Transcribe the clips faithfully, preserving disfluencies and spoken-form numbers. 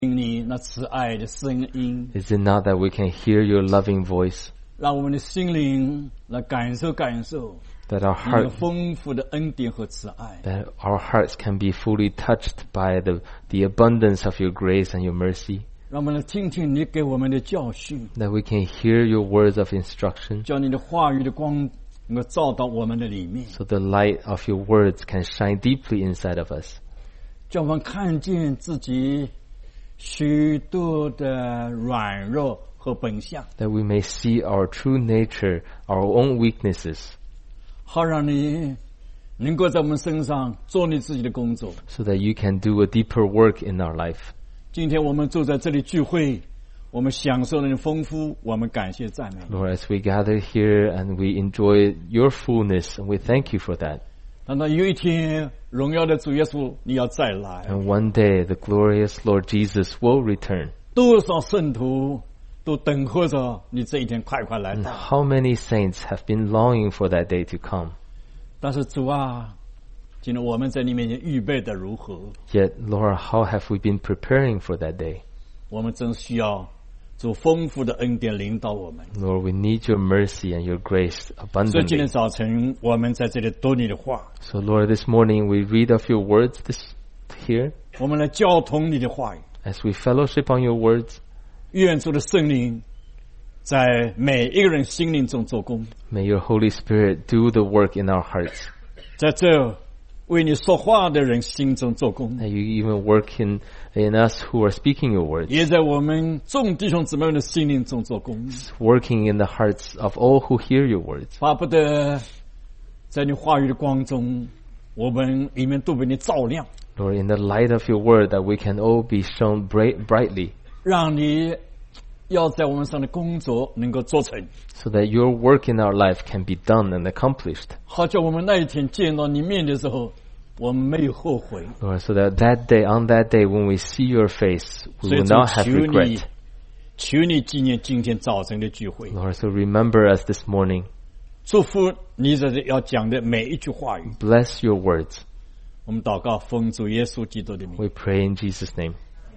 你那慈爱的声音， Is it not that we can hear your loving voice, 让我们的心灵来感受感受 that our 你的 heart, 丰富的恩典和慈爱。 that our hearts can be fully touched by the, the abundance of your grace and your mercy, 让我们来听听你给我们的教训， that we can hear your words of instruction, 叫你的话语的光能够照到我们的里面， so the light of your words can shine deeply inside of us, 叫我们看见自己许多的软弱和本相， that we may see our true nature, our own weaknesses, 好让你能够在我们身上做你自己的工作。 so that you can do a deeper work in our life. 今天我们坐在这里聚会，我们享受了你的丰富，我们感谢赞美。 Lord, as we gather here and we enjoy your fullness, and we thank you for that. 等到有一天荣耀的主耶稣你要再来， And one day the glorious Lord Jesus will return. 多少圣徒都等候着你这一天快快来 And 到。 how many saints have been longing for that day to come? 但是主啊，今天我们在你面前预备的如何？ Yet, Lord, how have we been preparing for that day? 我们真需要主丰富的恩典领导我们。 Lord, we need your mercy and your grace 所以今天 abundantly. 早晨我们在这里读你的话， So, Lord, this morning we read of your words this here 我们来交通你的话语， as we fellowship on your words. 愿主的圣灵在每一个人心灵中做工， May your Holy Spirit do the work in our hearts. 在这为你说话的人心中做工， That you even work in, in us who are speaking your words. 也在我们众弟兄姊妹们的心灵中做工。 Working in the hearts of all who hear your words. 巴不得在你话语的光中，我们里面都被你照亮， Lord, in the light of your word, that we can all be shown bright, brightly, 让你要在我们上的工作能够做成， so that your work in our life can be done and accomplished. 好叫我们那一天见到你面的时候，我们没有后悔。 Lord, so that that day, on that day, when we see your face, we 所以 will 主 not have 求你 regret. 求你纪念今天早晨的聚会， Lord, so remember us this morning. 祝福你在这要讲的每一句话语。 Bless your words. 我们祷告，奉主耶稣基督的名。 We pray in Jesus' name.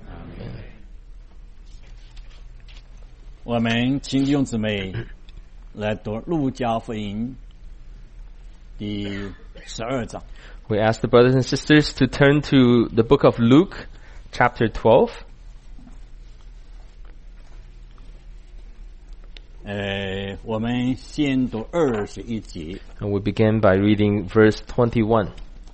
我们请弟兄姊妹来读路加福音第十二章。 We ask the brothers and sisters to turn to the book of Luke, chapter twelve. 呃，我们先读二十一节。 And we begin by reading verse twenty-one.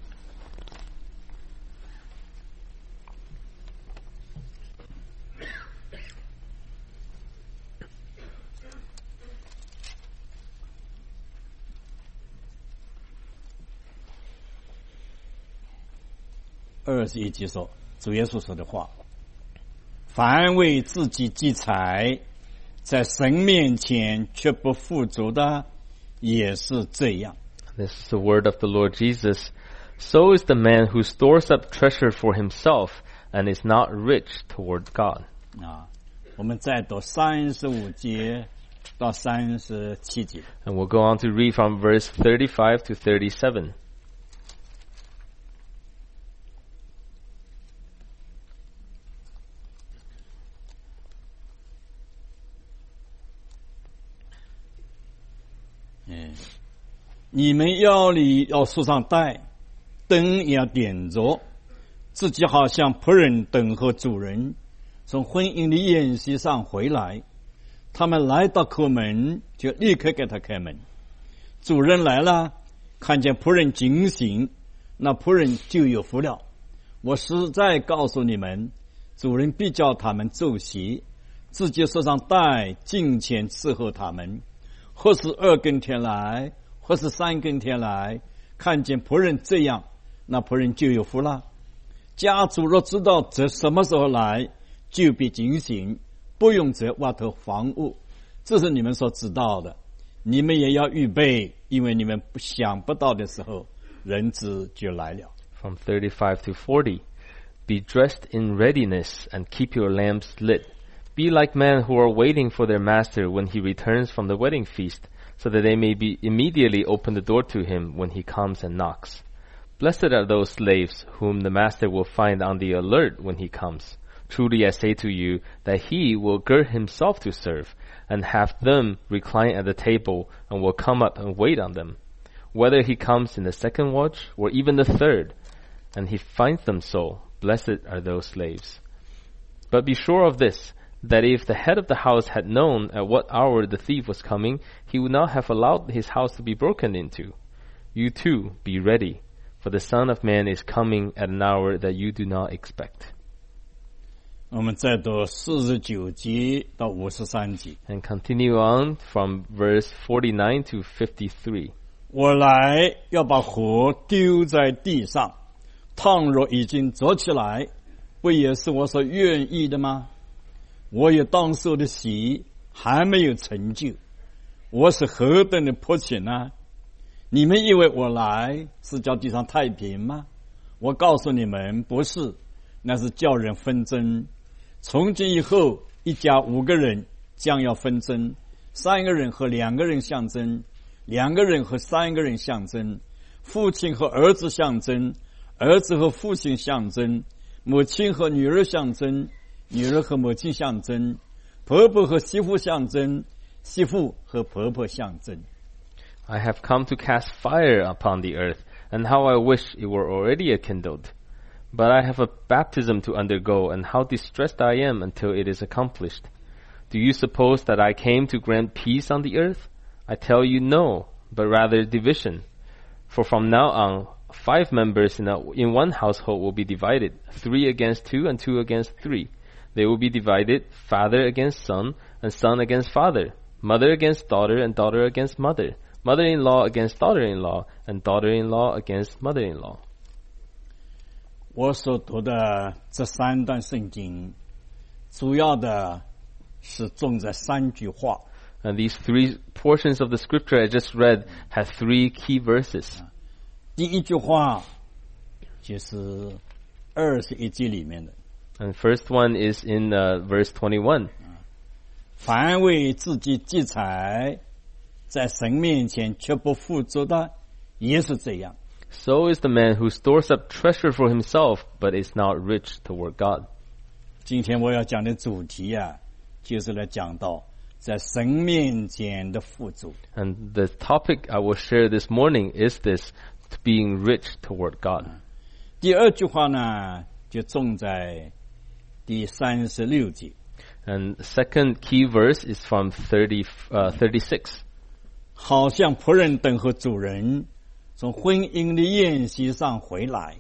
二十一节说，主耶稣说的话：凡为自己积财，在神面前却不富足的，也是这样。 This is the word of the Lord Jesus. So is the man who stores up treasure for himself and is not rich toward God. 啊，我们再读三十五节到三十七节。 And we'll go on to read from verse thirty-five to thirty-seven. 嗯，你们腰里要束上带，灯也要点着，自己好像仆人等候主人从婚姻的宴席上回来。他们来到叩门，就立刻给他开门。主人来了，看见仆人警醒，那仆人就有福了。我实在告诉你们，主人必叫他们奏席，自己束上带，敬虔伺候他们。或是二更天来，或是三更天来，看见仆人这样，那仆人就有福了。家主若知道这什么时候来，就必警醒，不用这外头房屋。这是你们所知道的，你们也要预备，因为你们不想不到的时候，人子就来了。 From thirty-five to forty. Be dressed in readiness and keep your lamps lit. Be like men who are waiting for their master when he returns from the wedding feast, so that they may be immediately open the door to him when he comes and knocks. Blessed are those slaves whom the master will find on the alert when he comes. Truly I say to you that he will gird himself to serve, and have them recline at the table, and will come up and wait on them. Whether he comes in the second watch, or even the third, and he finds them so, blessed are those slaves. But be sure of this, that if the head of the house had known at what hour the thief was coming, he would not have allowed his house to be broken into. You too be ready, for the Son of Man is coming at an hour that you do not expect. 我们再读四十九节到五十三节。 And continue on from verse forty-nine to fifty-three. 我来要把火丢在地上，倘若已经着起来，不也是我所愿意的吗？我也当受的喜还没有成就，我是何等的迫切呢？你们以为我来是叫地上太平吗？我告诉你们，不是，那是叫人纷争。从今以后，一家五个人将要纷争，三个人和两个人相争，两个人和三个人相争，父亲和儿子相争，儿子和父亲相争，母亲和女儿相争，女儿和母亲相争，婆婆和媳妇相争，媳妇和婆婆相争。 I have come to cast fire upon the earth, and how I wish it were already kindled. But I have a baptism to undergo, and how distressed I am until it is accomplished. Do you suppose that I came to grant peace on the earth? I tell you no, but rather division. For from now on, five members in, a, in one household will be divided, three against two and two against three. They will be divided, father against son, and son against father, mother against daughter, and daughter against mother, mother-in-law against daughter-in-law, and daughter-in-law against mother-in-law. 我所读的这三段圣经，主要的是重在三句话。 And these three portions of the scripture I just read have three key verses. 第一句话就是二十一节里面的， And first one is in uh, verse twenty-one. 凡为自己积财，在神面前却不富足的，也是这样。 So is the man who stores up treasure for himself, but is not rich toward God. 今天我要讲的主题啊，就是来讲到在神面前的富足。 And the topic I will share this morning is this, being rich toward God. 第二句话呢，就重在第三十六节。 And the second key verse is from thirty, uh, thirty-six. 好像仆人等候主人从婚姻的宴席上回来。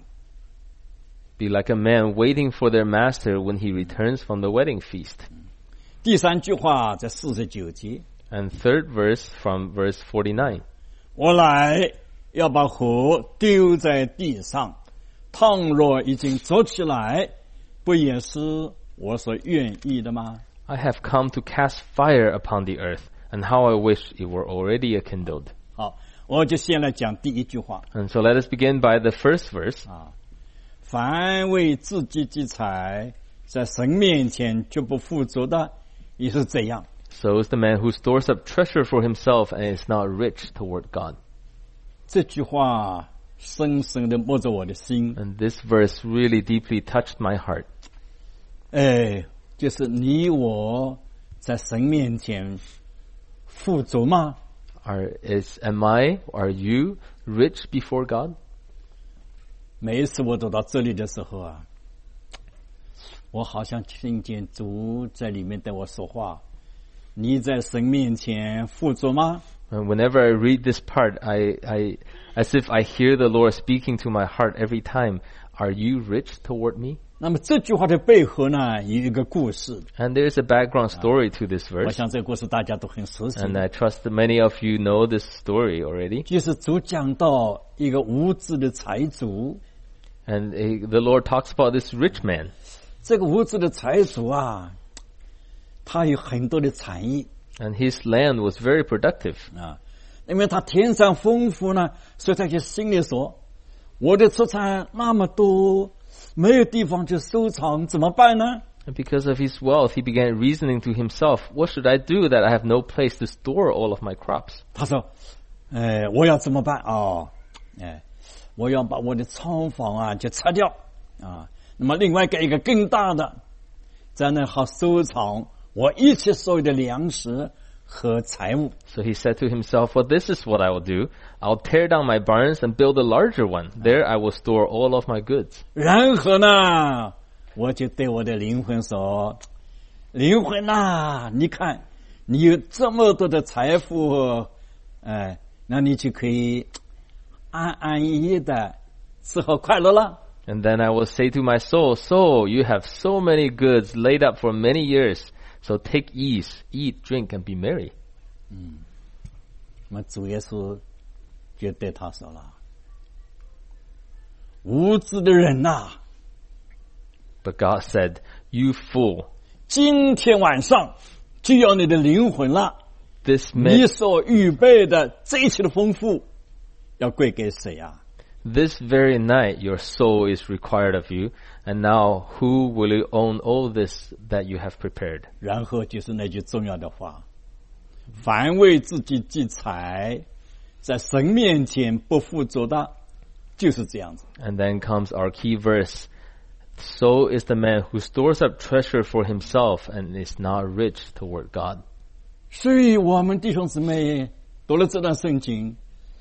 Be like a man waiting for their master when he returns from the wedding feast. 第三句话在四十九节。 And third verse from verse forty-nine. 我来要把火丢在地上，倘若已经着起来，不也是我所愿意的吗？ I have come to cast fire upon the earth, and how I wish it were already kindled. 好，我就先来讲第一句话。 And so let us begin by the first verse. 啊，凡为自己积财，在神面前却不富足的，也是这样。 So is the man who stores up treasure for himself and is not rich toward God. 这句话深深的摸着我的心。 And this verse really deeply touched my heart. 哎，就是你我在神面前富足吗？ Are, is, am I, are you rich before God? 每一次我走到这里的时候啊，我好像听见主在里面对我说话。你在神面前富足吗？ And whenever I read this part, I, I, as if I hear the Lord speaking to my heart every time, are you rich toward me? 那么这句话的背后呢，有一个故事。 And there's a background story to this 我 verse. 想这个故事大家都很熟悉。 And I trust that many of you know this story already. 就是主讲到一个无知的财主， And uh, the Lord talks about this rich man. 这个无知的财主啊，他有很多的产业 And his land was very productive. 啊，因为他田产丰富呢，所以他就心里说：“我的出产那么多，没有地方去收藏，怎么办呢？” And because of his wealth, he began reasoning to himself, what should I do that I have no place to store all of my crops? 他说：“哎，我要怎么办哦？哎，我要把我的仓房啊就拆掉啊，那么另外盖一个更大的， 在那好收藏我一切所有的粮食和财物。 So he said to himself, well, this is what I will do. I'll tear down my barns and build a larger one. There I will store all of my goods. 然后呢，我就对我的灵魂说，灵魂呐，你看你有这么多的财富，哎，那你就可以安安逸逸的吃喝快乐了。 And then I will say to my soul, soul, you have so many goods laid up for many years. So take ease, eat, drink, and be merry. 那么主耶稣就对他说了，无知的人呐， But God said, you fool, 今天晚上就要你的灵魂了， this 你 minute, 所预备的这一切的丰富要归给谁啊？ this very night your soul is required of you. And now who will you own all this that you have prepared? 然后就是那句重要的话，凡为自己积财，在神面前不富足的，就是这样子。 And then comes our key verse. So is the man who stores up treasure for himself and is not rich toward God. 所以我们弟兄姊妹读了这段圣经，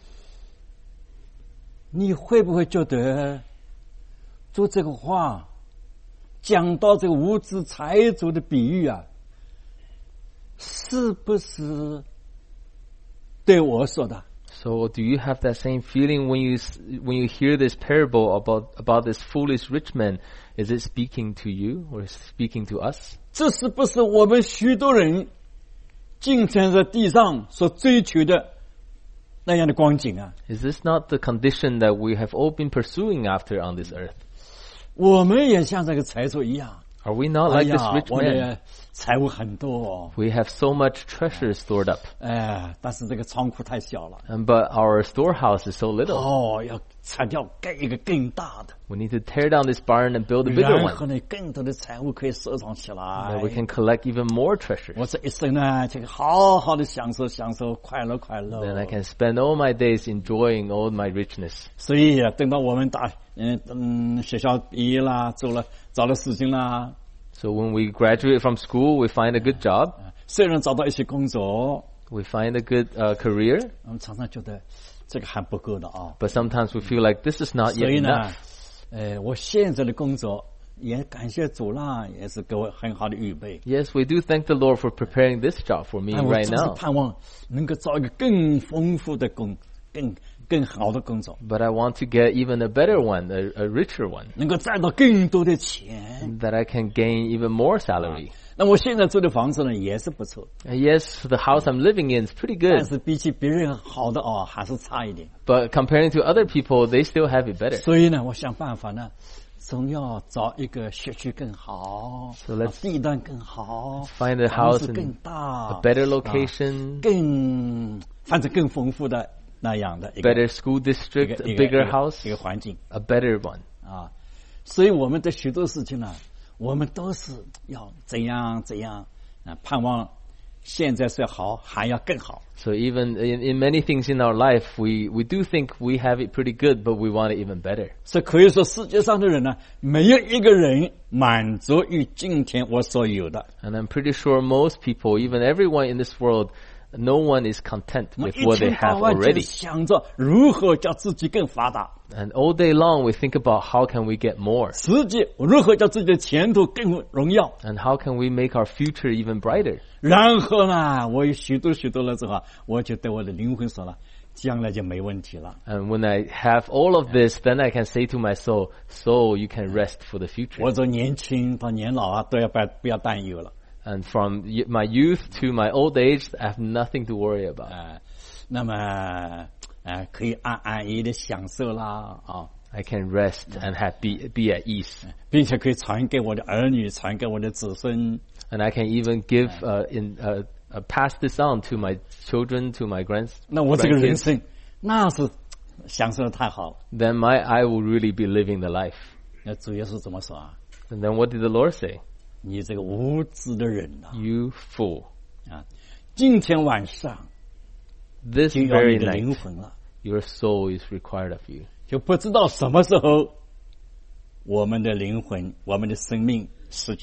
你会不会觉得做这个话讲到这个无知财主的比喻啊，是不是对我说的？ So do you have that same feeling when you when you hear this parable about about this foolish rich man? Is it speaking to you or is it speaking to us? 这是不是我们许多人今天在地上所追求的那样的光景啊？ Is this not the condition that we have all been pursuing after on this earth? 我们也像这个财主一样， Are we not 哎 like this 呀， rich 我 man? 的财物很多哦， We have so much treasure stored up, 哎，但是这个仓库太小了， and but our storehouse is so little. 哦，要拆掉盖一个更大的， We need to tear down this barn and build a bigger 然 one, 后呢，更多的财物可以收藏起来 that。we can collect even more treasure. 我这一生呢，就好好的享受享受快乐快乐。 Then I can spend all my days enjoying all my richness. 所以啊，等到我们大嗯嗯学校毕业啦，做了找了事情啦， So when we graduate from school, we find a good job, 虽然找到一些工作， we find a good uh, career, 我们常常觉得这个还不够的啊。 but sometimes we feel like this is not 所 yet 以呢 enough.， 呃，我现在的工作也感谢主啦，也是给我很好的预备。 Yes, we do thank the Lord for preparing this job for me 但我 right 总是 now. 盼望能够找一个更丰富的工，更更好的工作， But I want to get even a better one, a, a richer one, 能够赚到更多的钱。 that I can gain even more salary. 那我现在住的房子呢，也是不错， And yes, the house I'm living in is pretty 但 good, 是比起别人好的哦，还是差一点。 but comparing to other people, they still have it better. 所以呢，我想办法呢，总要找一个学区更好， So let's 地段更好， find a 房 house 子更 in 大 a better 啊 location, 更反正更丰富的那样的一个 better school 一个 district, 一 a 个 bigger 一个 house, 一个环境 a better one. 啊。所以我们的许多事情呢，我们都是要怎样怎样啊，盼望现在是好，还要更好。 So even in, in many things in our life, we, we do think we have it pretty good, but we want it even better. 所以可以说，世界上的人呢，没有一个人满足于今天我所有的。 And I'm pretty sure most people, even everyone in this world, no one is content 我们 with 一 what they 天到 have 晚就 already. 想着如何叫自己更发达， And all day long, we think about how can we get more, 自己如何叫自己的前途更荣耀。 and how can we make our future even brighter. 然后呢，我有许多许多了之后，我就对我的灵魂说了，将来就没问题了。 And when I have all of this, then I can say to my soul, soul, you can rest for the future. 我从年轻到年老啊，都要不要不要担忧了。 And from y- my youth to my old age, I have nothing to worry about. 啊、那么啊、呃可以安安逸逸的享受啦啊， I can rest and have be, be at ease. 并且可以传给我的儿女，传给我的子孙。 And I can even give, uh, in, uh, uh, pass this on to my children, to my grands. 那我这个人 grandkids. 生那是享受的太好了。 Then my, I will really be living the life. 那主耶稣怎么说啊？ And then what did the Lord say? 你这个无知的人呐、 You fool. 啊，今天晚上 This 就要 very 你的灵 night, 魂了， your soul is required of you. 就不知道什么时候我们的灵魂、我们的生命失去了。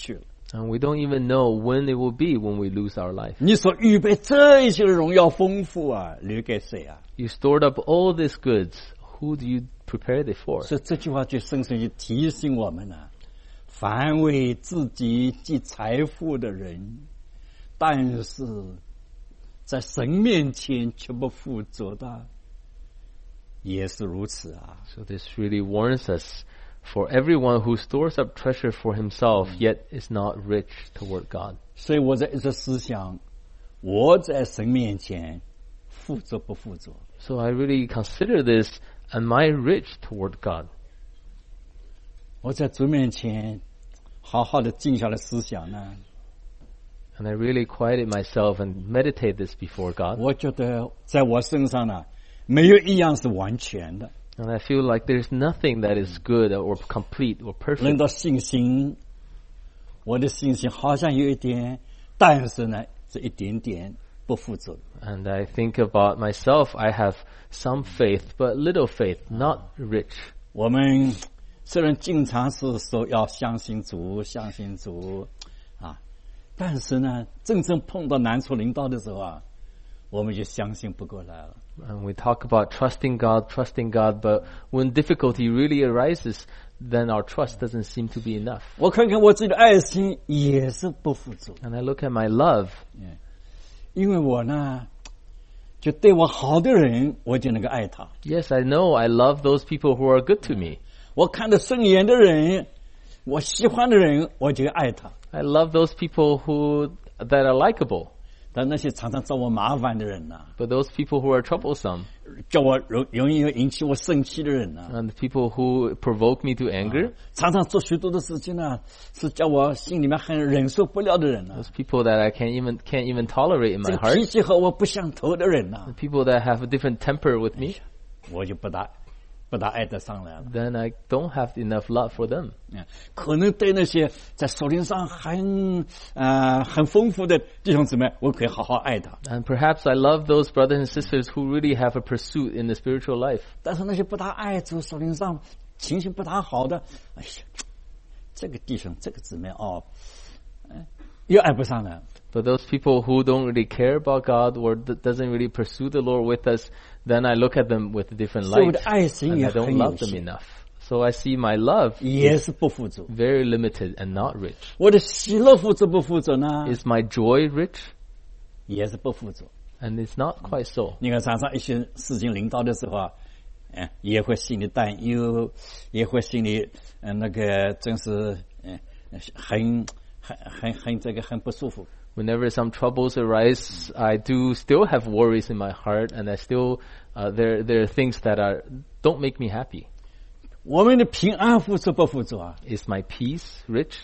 And we don't even know when it will be when we lose our life. 你所预备这一些的荣耀丰富啊，留给谁啊？ You stored up all these goods. Who do you prepare it for? 所以这句话就深深地提醒我们啊，凡为自己积财富的人，但是在神面前却不负责的，也是如此啊。 So this really warns us. For everyone who stores up treasure for himself, yet is not rich toward God. 所以我在一直思想，我在神面前负责不负责？ So I really consider this, am I rich toward God? 我在主面前好好的静下来思想呢， And I really quieted myself and meditate this before God. 我觉得在我身上呢，没有一样是完全的。 And I feel like there's nothing that is good or complete or 论 perfect. 到信心，我的信心好像有一点，但是呢，是一点点不负责。 And I think about myself, I have some faith, but little faith, not rich. 我们虽然经常是说要相信主，相信主啊，但是呢，真正碰到难处临到的时候啊，我们就相信不过来了。 And we talk about trusting God, trusting God, but when difficulty really arises, then our trust doesn't seem to be enough. 我看看我自己的爱心也是不负责， And I look at my love, 因为我呢，就对我好的人，我就能够爱他； yes, I know I love those people who are good to me. 我看得顺眼的人，我喜欢的人，我就爱他。 I love those people who that are likable. 但那些常常找我麻烦的人呐、啊， But those people who are troublesome 叫我容容易引起我生气的人呐、啊， and the people who provoke me to anger, 常常做许多的事情呢，是叫我心里面很忍受不了的人呐、啊， those people that I can't even can't even tolerate in 这 my 个脾 heart, 气和我不相投的人呐、啊， the people that have a different temper with me, 我就不大不大爱得上来了。 then I don't have enough love for them. 嗯，可能对那些在属灵上很呃很丰富的弟兄姊妹，我可以好好爱他。 And perhaps I love those brothers and sisters who really have a pursuit in the spiritual life. 但是那些不大爱主、属灵上情形不大好的，哎呀，这个弟兄、这个姊妹哦，嗯，又爱不上了。 But those people who don't really care about God or th- doesn't really pursue the Lord with us, then I look at them with a different 所以我 light 的爱心 and 也 I don't 很有 love them 限， enough. So I see my love 也是不负责。 very limited and not rich. 我的喜乐负责不负责呢？ Is my joy rich? 也是不负责。 And it's not quite so. 你看，常常一些事情临到的时候啊，嗯，也会心里担忧，也会心里嗯、呃、那个真是嗯很很很很这个很不舒服。 Whenever some troubles arise, I do still have worries in my heart, and I still uh, there there are things that are don't make me happy. 我们的平安负责不负责啊？ Is my peace rich?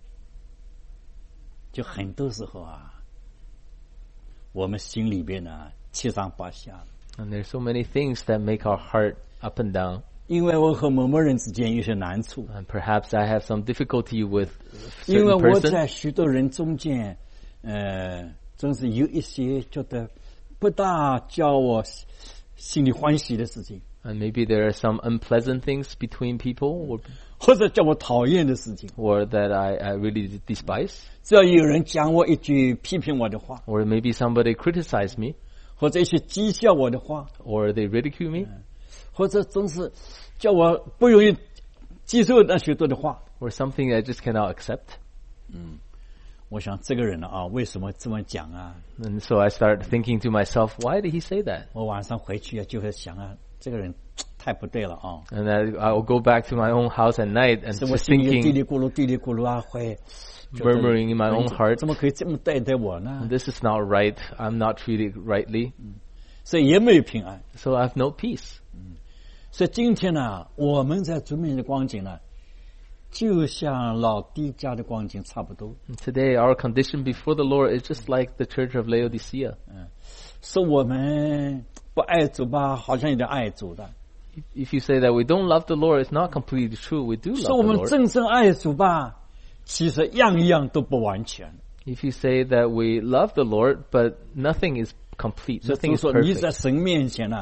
就很多时候啊，我们心里边呢七上八下。 And there's so many things that make our heart up and down. 因为我和某某人之间有些难处， And perhaps I have some difficulty with 因为 certain 我 person. 在许多人中间，呃，总是有一些觉得不大叫我心里欢喜的事情， And maybe there are some unpleasant things between people or, 或者叫我讨厌的事情。 or that I, I really despise. 只要有人讲我一句批评我的话， Or maybe somebody criticize me 或者一些讥笑我的话， or they ridicule me 或者总是叫我不容易接受那许多的话， or something I just cannot accept. 我想这个人啊，为什么这么讲啊？ And so I start thinking to myself, why did he say that? 我晚上回去啊，就会想啊，这个人太不对了啊！ And I, I'll go back to my own house at night and 是我 just 心里滴 thinking, 里咕噜、滴里咕噜啊，会觉得 murmuring in my own heart, 怎么可以这么对待我呢？ this is not right. I'm not treated rightly. 所以也没有平安。 So I have no peace. 所以今天呢，我们在主面前的光景呢，就像老底家的光景差不多。 And today, our condition before the Lord is just like the church of Laodicea. 是我们不爱主吧，好像有点爱主的； If you say that we don't love the Lord, it's not completely true. We do 是 love 我 the 们 Lord. 真正爱主吧，其实样样都不完全。 If you say that we love the Lord, but nothing is complete, 所以 nothing 就 is 说你在 perfect. 神面前呢，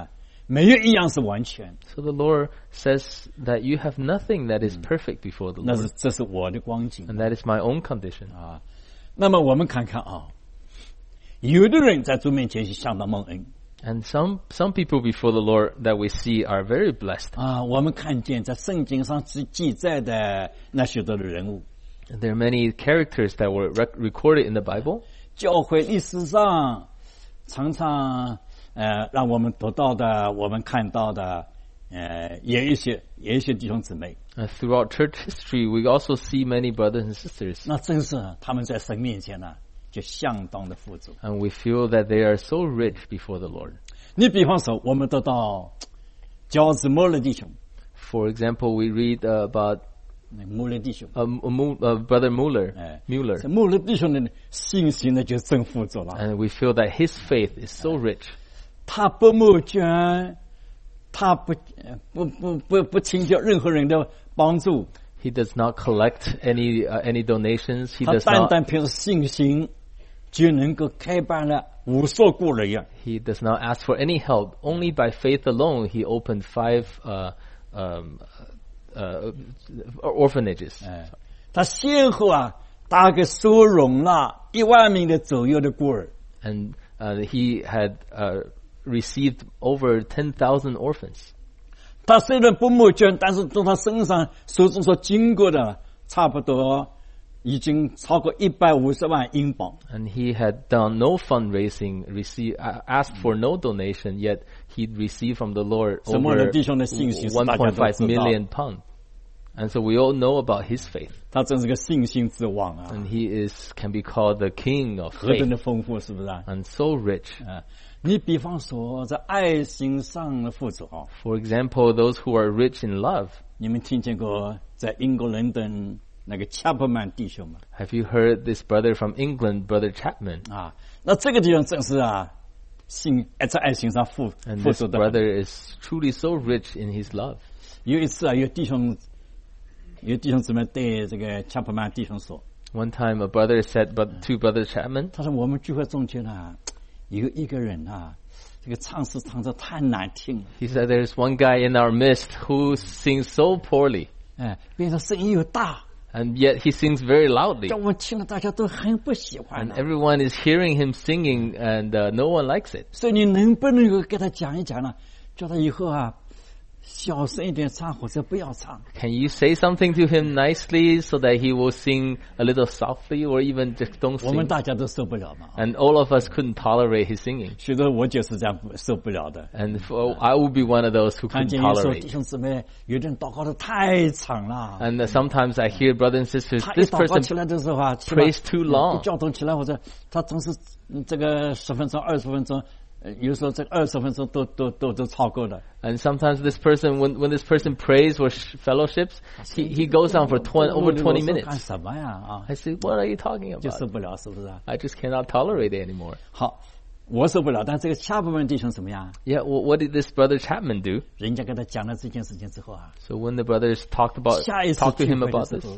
没有一样是完全。 So the Lord says that you have nothing that is perfect before the 那是 Lord. 这是我的光景 And that is my own condition. 啊。那么我们看看啊，有的人在主面前是相当蒙恩 And some, some people before the Lord that we see are very blessed. 啊。我们看见在圣经上记记载的那许多的人物， And there are many characters that were rec- recorded in the Bible. 教会历史上常常呃让我们读到的，我们看到的，呃，也有一些也有一些弟兄姊妹， Uh, throughout church history, we also see many brothers and sisters. 那真是他们在神面前呢，就相当的富足。 And we feel that they are so rich before the Lord. 你比方说，我们得到乔治莫勒弟兄， For example, we read uh, about 那莫勒弟兄， uh, Mu- uh, Brother Mueller, 哎， Mueller. 这莫勒弟兄的信心呢，就真富足了。 And we feel that his faith is so rich. 他不募捐，他不呃不不不不请求任何人的帮助， He does not collect any uh, any donations. He 他 does 单 not 单凭信心就能够开办了无数孤儿院。 he does not ask for any help. Only by faith alone, he opened five uh, um, uh, orphanages. 哎，他先后啊，大概收容了一万名的左右的孤儿。 And uh, he had uh, received over ten thousand orphans. 他虽然不募捐，但是从他身上手中所经过的，差不多已经超过一百五十万英镑。 And he had done no fundraising, received, uh, asked for no donation, yet he'd received from the Lord 什么人 over 弟兄的信心是 one 大家 point 都 five 知道， million pounds. And so we all know about his faith. 他真是个信心之王啊， And he is can be called the king of 何等 faith 的丰富，是不是啊？ and so rich. 啊，你比方说在爱心上的富足啊， For example, those who are rich in love. 你们听见过在英国伦敦那个恰普曼弟兄吗？ Have you heard this brother from England, Brother Chapman? 啊，那这个弟兄正是啊，信在爱心上富 And 富 this 足的。 brother is truly so rich in his love. 有一次啊，有弟兄有弟兄姊妹对这个恰普曼弟兄说， One time, a brother said but to Brother Chapman, 他说我们聚会中间啊，有一个人啊，这个唱诗唱得太难听了， he said, there's one guy in our midst who sings so poorly, 哎，并且声音又大， and yet he sings very loudly. 叫我们听了大家都很不喜欢 And 啊。 everyone is hearing him singing, and uh, no one likes it. 所以你能不能够给他讲一讲呢？叫他以后啊，小声一点唱，或者不要唱。 Can you say something to him nicely so that he will sing a little softly, or even just don't 我们 sing? 大家都受不了嘛。 And all of us couldn't tolerate his singing. 许多我就是这样不受不了的。 And for, I would be one of those who 看 couldn't 见有时候弟 tolerate. 兄姊妹有的人祷告的太长了， And uh, sometimes I hear brothers and sisters, 他一 this 祷告起 person 来的时候啊，起码 prays too long. 不叫动起来，或者他总是嗯这个十分钟、二十分钟，呃有时候这二十分钟都都都都超过了。 And sometimes this person, when, when this person prays or sh- fellowships, he, he goes on for twenty, over 20 我说干 minutes. 什么呀啊， I say, what are you talking 就 about? 受不了，是不是啊？ I just cannot tolerate it anymore. 好，我受不了，但这个下部分弟兄怎么样？ Yeah, well, what did this brother Chapman do? 人家跟他讲了这件事情之后啊， So when the brothers talked about, 下一次 talked to 聚 him 会的 about 时 this, 候，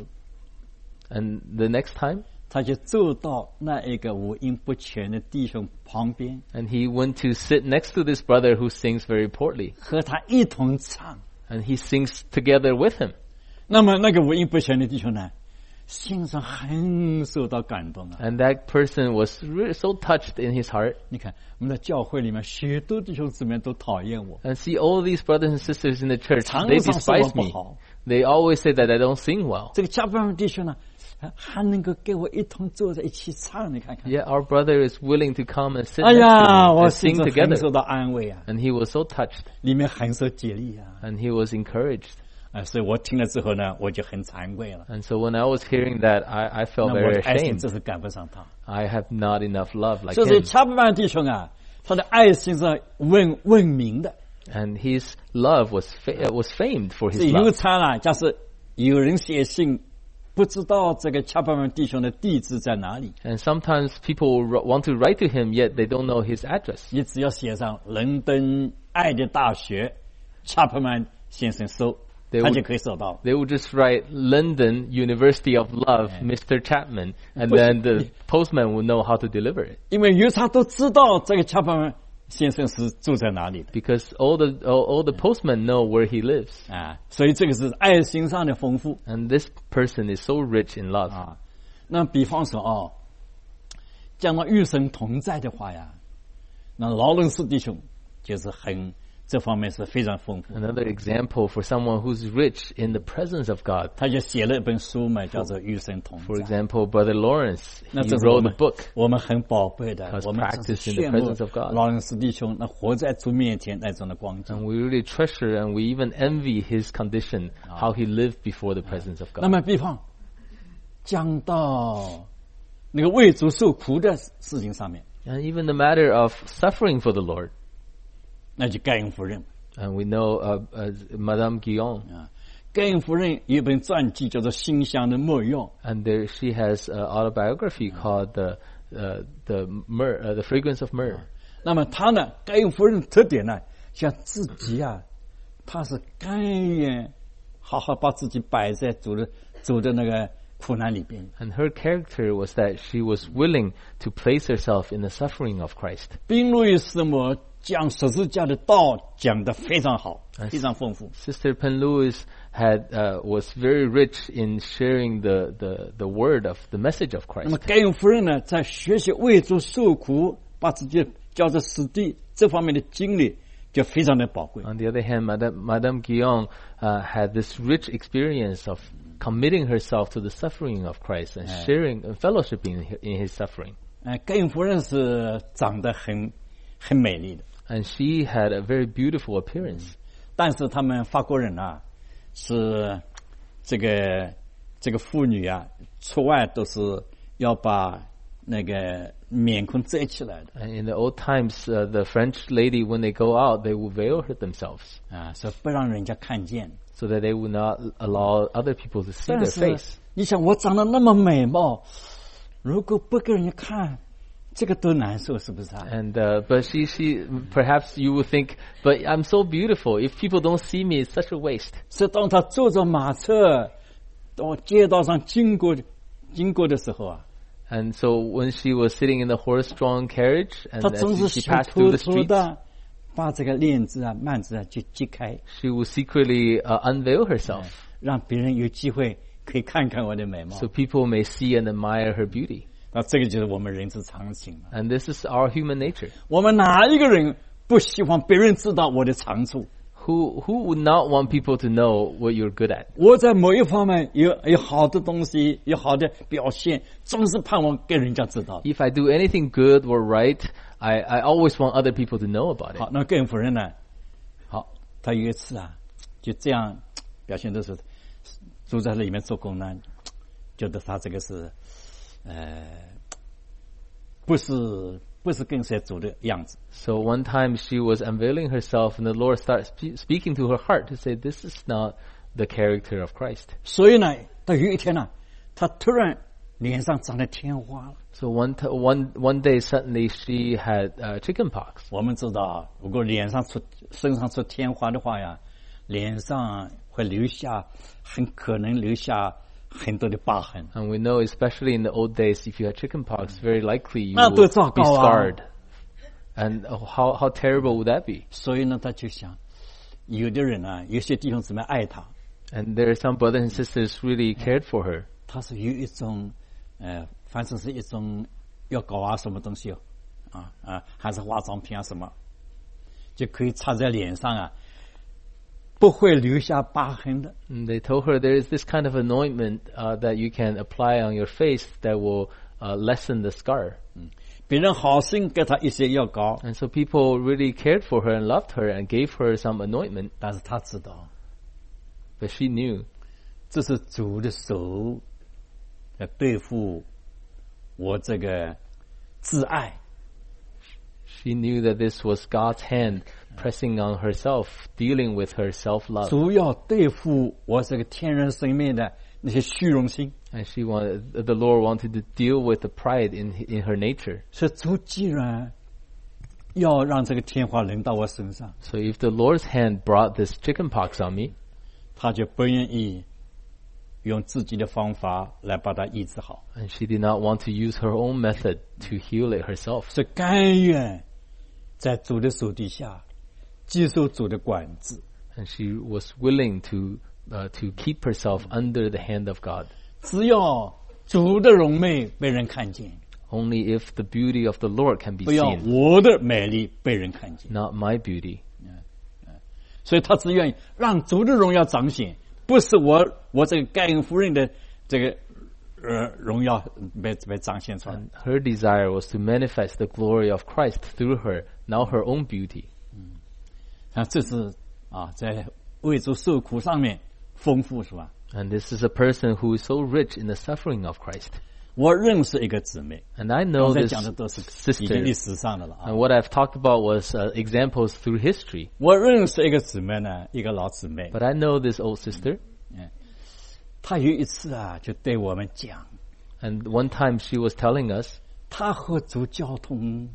and the next time, 他就走到那一个五音不全的弟兄旁边， and he went to sit next to this brother who sings very poorly, 和他一同唱。 and he sings together with him. 那么那个五音不全的弟兄呢，心上很受到感动啊！ And that person was really so touched in his heart. 你看，我们的教会里面许多弟兄姊妹都讨厌我， And see all these brothers and sisters in the church, 常 they 常说我 despise 不 me. 好。 They always say that I don't sing well. 这个加班弟兄呢，还还能够跟我一同坐在一起唱，你看看。 Yet our brother is willing to come and sit 哎 next 呀， to me 我 and 心 sing 中很 together. 受到安慰啊， And he was so touched, 里面很受激励啊。 and he was encouraged. 啊，所以我听了之后呢，我就很惭愧了。 And so when I was hearing that, I, I 那 felt 我 very 的爱心 ashamed. 真是赶不上他。 I have not enough love like 所以 him. 加班弟兄啊，他的爱心是闻闻名的。 And his love was fa- was famed for 是 his 有 love. 参啊，假使有人写信，不知道这个恰巴门弟兄的地址在哪里， And sometimes people r- want to write to him, yet they don't know his address. 你只要写上伦敦爱的大学恰巴门先生收， 对我他就可以收到。 They would just write London University of Love, Mister Chapman, and then the postman would know how to deliver it. 因为邮差都知道这个恰巴门先生是住在哪里的 because all the all, all the postmen know where he lives. 啊，所以这个是爱心上的丰富 And this person is so rich in love. 啊。那比方说哦，讲到与神同在的话呀，那劳伦斯弟兄就是很这方面是非常丰富。 Another example for someone who's rich in the presence of God. 他就写了一本书嘛，叫做《与神同在》。 For example, Brother Lawrence, 那 he 这是我 wrote a 们 book. 我们很宝贝的， Because 我们真是 practice in the 羡慕 presence of God. 劳伦斯弟兄那活在主面前那种的光景。 And we really treasure and we even envy his condition, how he lived before the presence of 那 God. 么，比方讲到那个为主受苦的事情上面， And even the matter of suffering for the Lord. 那就盖恩夫人 And we know uh, uh, Madame Guyon. 啊。盖恩夫人有一本传记叫做《馨香的没药》， And there she has an autobiography called the uh, the myrrh, uh, the fragrance of myrrh. 那么她呢，盖恩夫人的特点呢，像自己啊，她是甘愿好好把自己摆在主的主的那个苦难里边。 And her character was that she was willing to place herself in the suffering of Christ. 宾路易斯摩讲十字架的道讲得非常好，非常丰富。 Sister Pen Lewis had uh, was very rich in sharing the, the, the word of the message of 那么 Christ. 盖恩夫人呢，在学习为主受苦，把自己交在死地这方面的经历就非常的宝贵。 On the other hand, Madame, Madame Guyon uh, had this rich experience of committing herself to the suffering of Christ and sharing and fellowshipping in his suffering. 呃，盖恩夫人是长得很很美丽的， And she had a very beautiful appearance. 但是他们法国人啊，是这个这个妇女啊，出外都是要把那个面孔遮起来的 And in the old times, uh, the French lady, when they go out, they would veil her themselves 啊，所以不让人家看见。 so that they would not allow other people to see 但 their 是 face. 你想，我长得那么美貌，如果不给人家看，这个多难受，是不是啊？ And uh, but she she perhaps you would think, but I'm so beautiful. If people don't see me, it's such a waste. 所以当他坐着马车到街道上经过经过的时候啊， And so when she was sitting in the horse-drawn carriage, and 他 as 总 she, 是 she 想 passed through 偷 the 偷 streets, 的把这个链子啊、幔子啊就揭开， she would secretly uh, unveil herself 让别人有机会可以看看我的美貌。 so people may see and admire her beauty. 那这个就是我们人之常情嘛。 And this is our human nature. 我们哪一个人不希望别人知道我的长处？ Who who would not want people to know what you're good at? 我在某一方面有有好的东西，有好的表现，总是盼望给人家知道。 If I do anything good or right, I, I always want other people to know about it. 好，那盖恩夫人呢？好，他有一次啊，就这样表现的是住在里面做工呢，觉得他这个是，呃，不是不是跟谁走的样子。 So one time she was unveiling herself, and the Lord started spe- speaking to her heart to say, "This is not the character of Christ." 所以呢，到有一天呢，他突然脸上长了天花了。 So one t- one one day suddenly she had uh, chicken pox. 我们知道，如果脸上出、身上出天花的话呀，脸上会留下，很可能留下很多的疤痕。 And we know, especially in the old days, if you had chicken pox, very likely you 那 would 多糟 be 糕啊！ scarred. And uh, how how terrible would that be? 所以呢，他就想，有的人啊，有些弟兄姊妹爱他， And there are some brothers and sisters really cared for her. 他是有一种，呃，反正是一种药膏啊，什么东西哦，啊啊，还是化妆品啊什么，就可以擦在脸上啊，不会留下疤痕的。 And they told her there is this kind of anointment uh, that you can apply on your face that will uh, lessen the scar. 别人好心给他一些药膏， And so people really cared for her and loved her and gave her some anointment. 但是他知道 But she knew 这是主的手来对付我这个自爱。 she knew that this was God's hand pressing on herself, dealing with her self-love. 主要对付我这个天然生命的那些虚荣心。 And she wanted, the Lord wanted to deal with the pride in in her nature. 所以主既然要让这个天花临到我身上， So if the Lord's hand brought this chicken pox on me, 他就不愿意用自己的方法来把它医治好， and she did not want to use her own method to heal it herself. 是甘愿在主的手底下接受主的管制。 And she was willing to uh, to keep herself under the hand of God. 只要主的荣美被人看见， Only if the beauty of the Lord can be 不要 seen, 我的美丽被人看见。 not my beauty. 所以他只愿意让主的荣耀彰显，不是我我这个盖恩夫人的这个呃荣耀被被彰显出来。 And her desire was to manifest the glory of Christ through her, not her own beauty. 啊，这是啊，在为主受苦上面丰富是吧？ And this is a person who is so rich in the suffering of Christ. 我认识一个姊妹， And I 刚 know 才 this 讲的都是已经 sister. 历史上的了啊 And。what I've talked about was uh, examples through history. 我认识一个姊妹呢，一个老姊妹， But I know this old sister. 她有一次啊，就对我们讲， And one time she was telling us 她和主交通，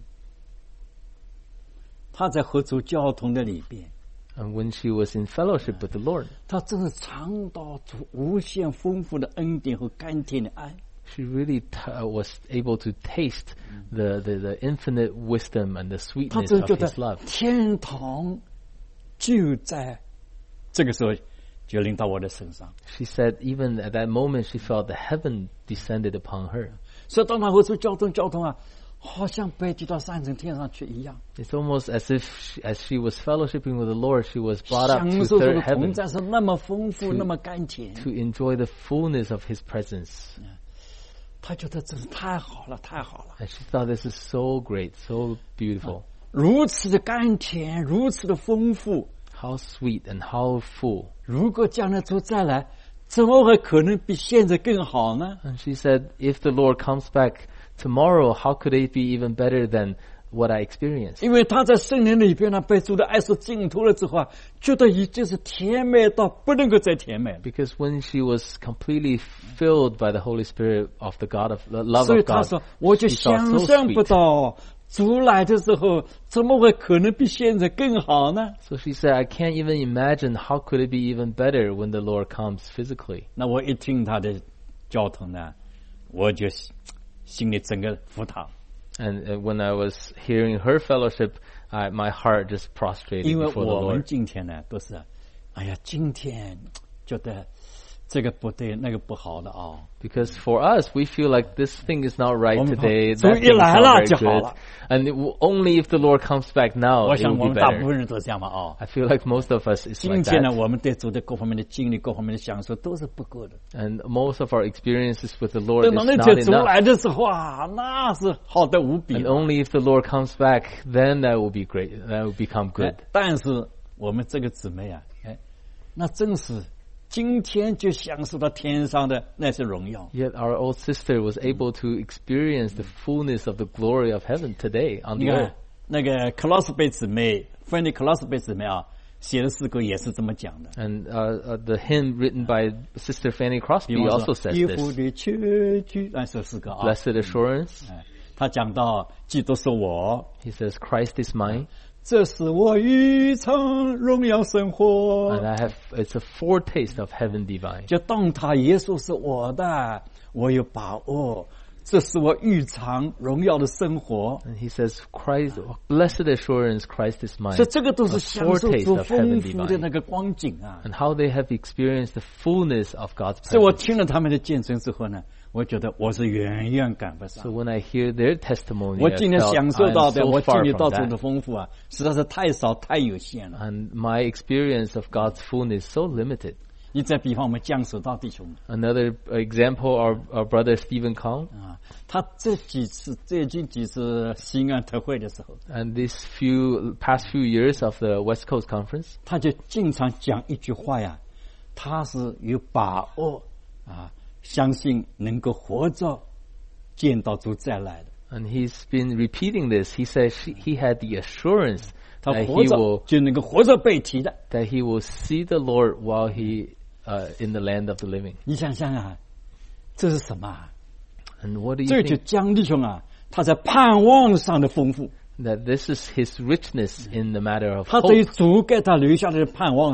她在和主交通的里边， and when she was in fellowship with the Lord, 她真是尝到主无限丰富的恩典和甘甜的爱。 she really t- uh, was able to taste the, the, the infinite wisdom and the 她 sweetness 真 of 觉得 His love. 天堂就在这个时候就临到我的身上。 She said even at that moment she felt the heaven descended upon her. 所以当她和主交通交通啊，好像被提到三层天上去一样。 It's almost as if she, as she was fellowshipping with the Lord, she was brought up 享 to 受主 third 的同 heaven 在是那么丰富， to- 那么甘甜。 to enjoy the fullness of His presence. 她觉得真是太好了，太好了， And she thought this is so great, so beautiful. 如此的甘甜，如此的丰富。 How sweet and how full. 如果将来主再来，怎么会可能比现在更好呢？ And she said, if the Lord comes back tomorrow, how could it be even better than what I experienced? 因为她在圣灵里边呢，被主的爱所浸透了之后啊，觉得已经是甜美到不能够再甜美了。 Because when she was completely filled by the Holy Spirit of the God of the love 所以 of 她 God, 说，我就 she felt 想 so 象不 sweet. 到主来的时候，怎么会可能比现在更好呢？ So she said, I can't even imagine how could it be even better when the Lord comes physically. 那我一听她的交通呢，我就心里整个服她， And uh, when I was hearing her fellowship, I, my heart just prostrated 因为 before the 我们 Lord. 今天呢都是，哎呀，今天觉得这个不对，那个不好的啊。 Because for us, we feel like this thing is not right 我们 today. 主 That 一 thing's 来 not 了 very 就好 good. 了。 And it will, only if the Lord comes back now, 我 it 想 will 我 be 们大部 better. 分人都这样嘛啊。 I feel like most of us is 今 like 天呢， that. 我们对主的各方面的经历、各方面的享受都是不够的。 And most of our experiences with the Lord 等 is 到那 not 天主 enough. 来的时候啊，那是好的无比 And。only if the Lord comes back, then that will be great. That will become 哎 good. 但是我们这个姊妹啊，哎，那真是今天就享受到天上的那些荣耀。 Yet our old sister was able to experience the fullness of the glory of heaven today on 你 the 看 earth. 那个克劳斯贝姊妹，芬尼克劳斯贝姊妹啊，写的诗歌也是这么讲的。 And uh, uh, the hymn written by Sister Fanny 比 Crosby 方 also 说， says 衣服 this. 的确据那首诗歌啊， Blessed assurance. 哎，他讲到基督是我， He says, Christ is mine. 这是我一场荣耀生活。 And I have, it's a foretaste of heaven divine. 就当他耶稣是我的，我有把握，这是我预尝荣耀的生活。 And he says, Christ, blessed assurance, Christ is mine. 所以这个都是 A 享受 foretaste 主 of 丰 heaven 富的 divine. 那个光景啊。 And how they have experienced the fullness of God's 所以我 presence. 听了他们的见证之后呢，我觉得我是远远赶不 So 上。 when I hear their testimony, 我 I 今天 felt 享受 I 到 am 的， so 我经 far 历 from 到主的 that. 丰富啊，实在是太少太有限了。 And my experience of God's fullness is so limited. 你再比方我们江守道弟兄 Another example, our, our brother Stephen Kong. 啊，他这几次最近几次西安特会的时候， And these few past few years of the West Coast Conference, 他就经常讲一句话呀，他是有把握啊，相信能够活着见到主再来的。 and he's been repeating this. He says she, he had the assurance 他 that 活 he 着 will 就能够活着被提的。 that he will see the Lord while he uh, in the land of the living. 你想想啊，这是什么啊？ And what do you 这就 think? 江弟兄啊，他在盼望上的丰富， That this is his richness in the matter of 他对于 hope. 主给他留下的盼望啊，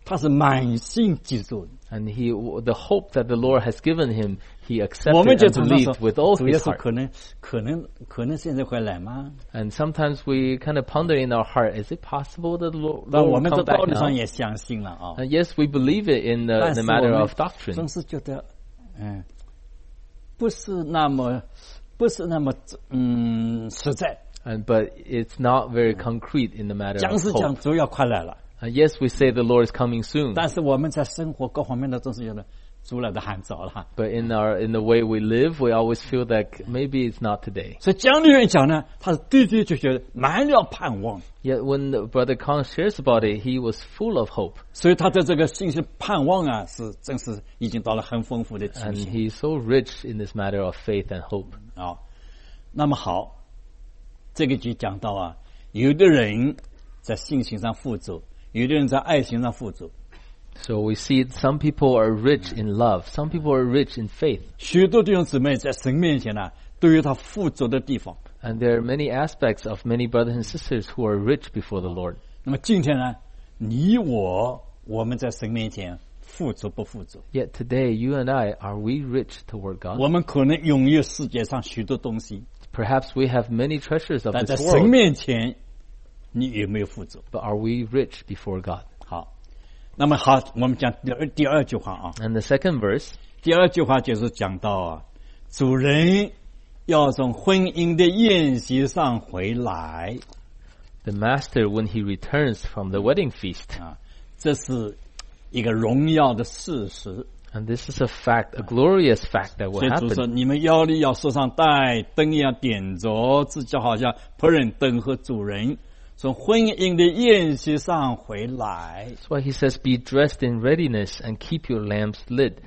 他是满心记住的。 And he, the hope that the Lord has given him, he 我们 accepted 就 and 常常 believed 说， with all 主耶 his 稣 heart. 可能可能可能现在会来吗？ And sometimes we kind of ponder in our heart, is it possible that the Lord 那 Lord 我 will 们在 come 道 back 理上 now? 也相信了啊。 And yes, we believe it in the, 但 the 是 matter 我 of 们 doctrine. 总是觉得，嗯，不是那么不是那么嗯实在。 And, but it's not very concrete in the matter 讲 of 是讲 hope. 主要快来了， Uh, yes, we say the Lord is coming soon. 但是我们在生活各方面的总是觉得主来的很早了。 But in our in the way we live, we always feel that maybe it's not today. 所以讲理人讲呢，他是的的确确满了盼望， Yet when the Brother Kong shares about it, he was full of hope. 所以他的这个信息盼望啊，是真是已经到了很丰富的情 And 形 he's so rich in this matter of faith and hope. 啊。那么好，这个就讲到啊，有的人在信心上富足，有的人在爱心上富足。 So we see some people are rich in love. Some people are rich in faith. 许多弟兄姊妹在神面前呢，都有他富足的地方。 And there are many aspects of many brothers and sisters who are rich before the Lord. 那么今天呢，你我我们在神面前富足不富足？ Yet today, you and I, are we rich toward God? 我们可能拥有世界上许多东西， Perhaps we have many treasures of 但在 this 神 world, 面前，你有没有富足？ but are we rich before God? 好，那么好，我们讲第二第二句话啊， And the second verse, 第二句话就是讲到啊，主人要从婚姻的宴席上回来 the master, when he returns from the wedding feast. 啊，这是一个荣耀的事实。 And this is a fact, a glorious fact that will 所以主说：“ happen. 你们腰里要束上带，灯要点着，自己好像仆人等候主人从婚姻的宴席上回来。 That's why he says, be dressed in readiness and keep your lamps lit.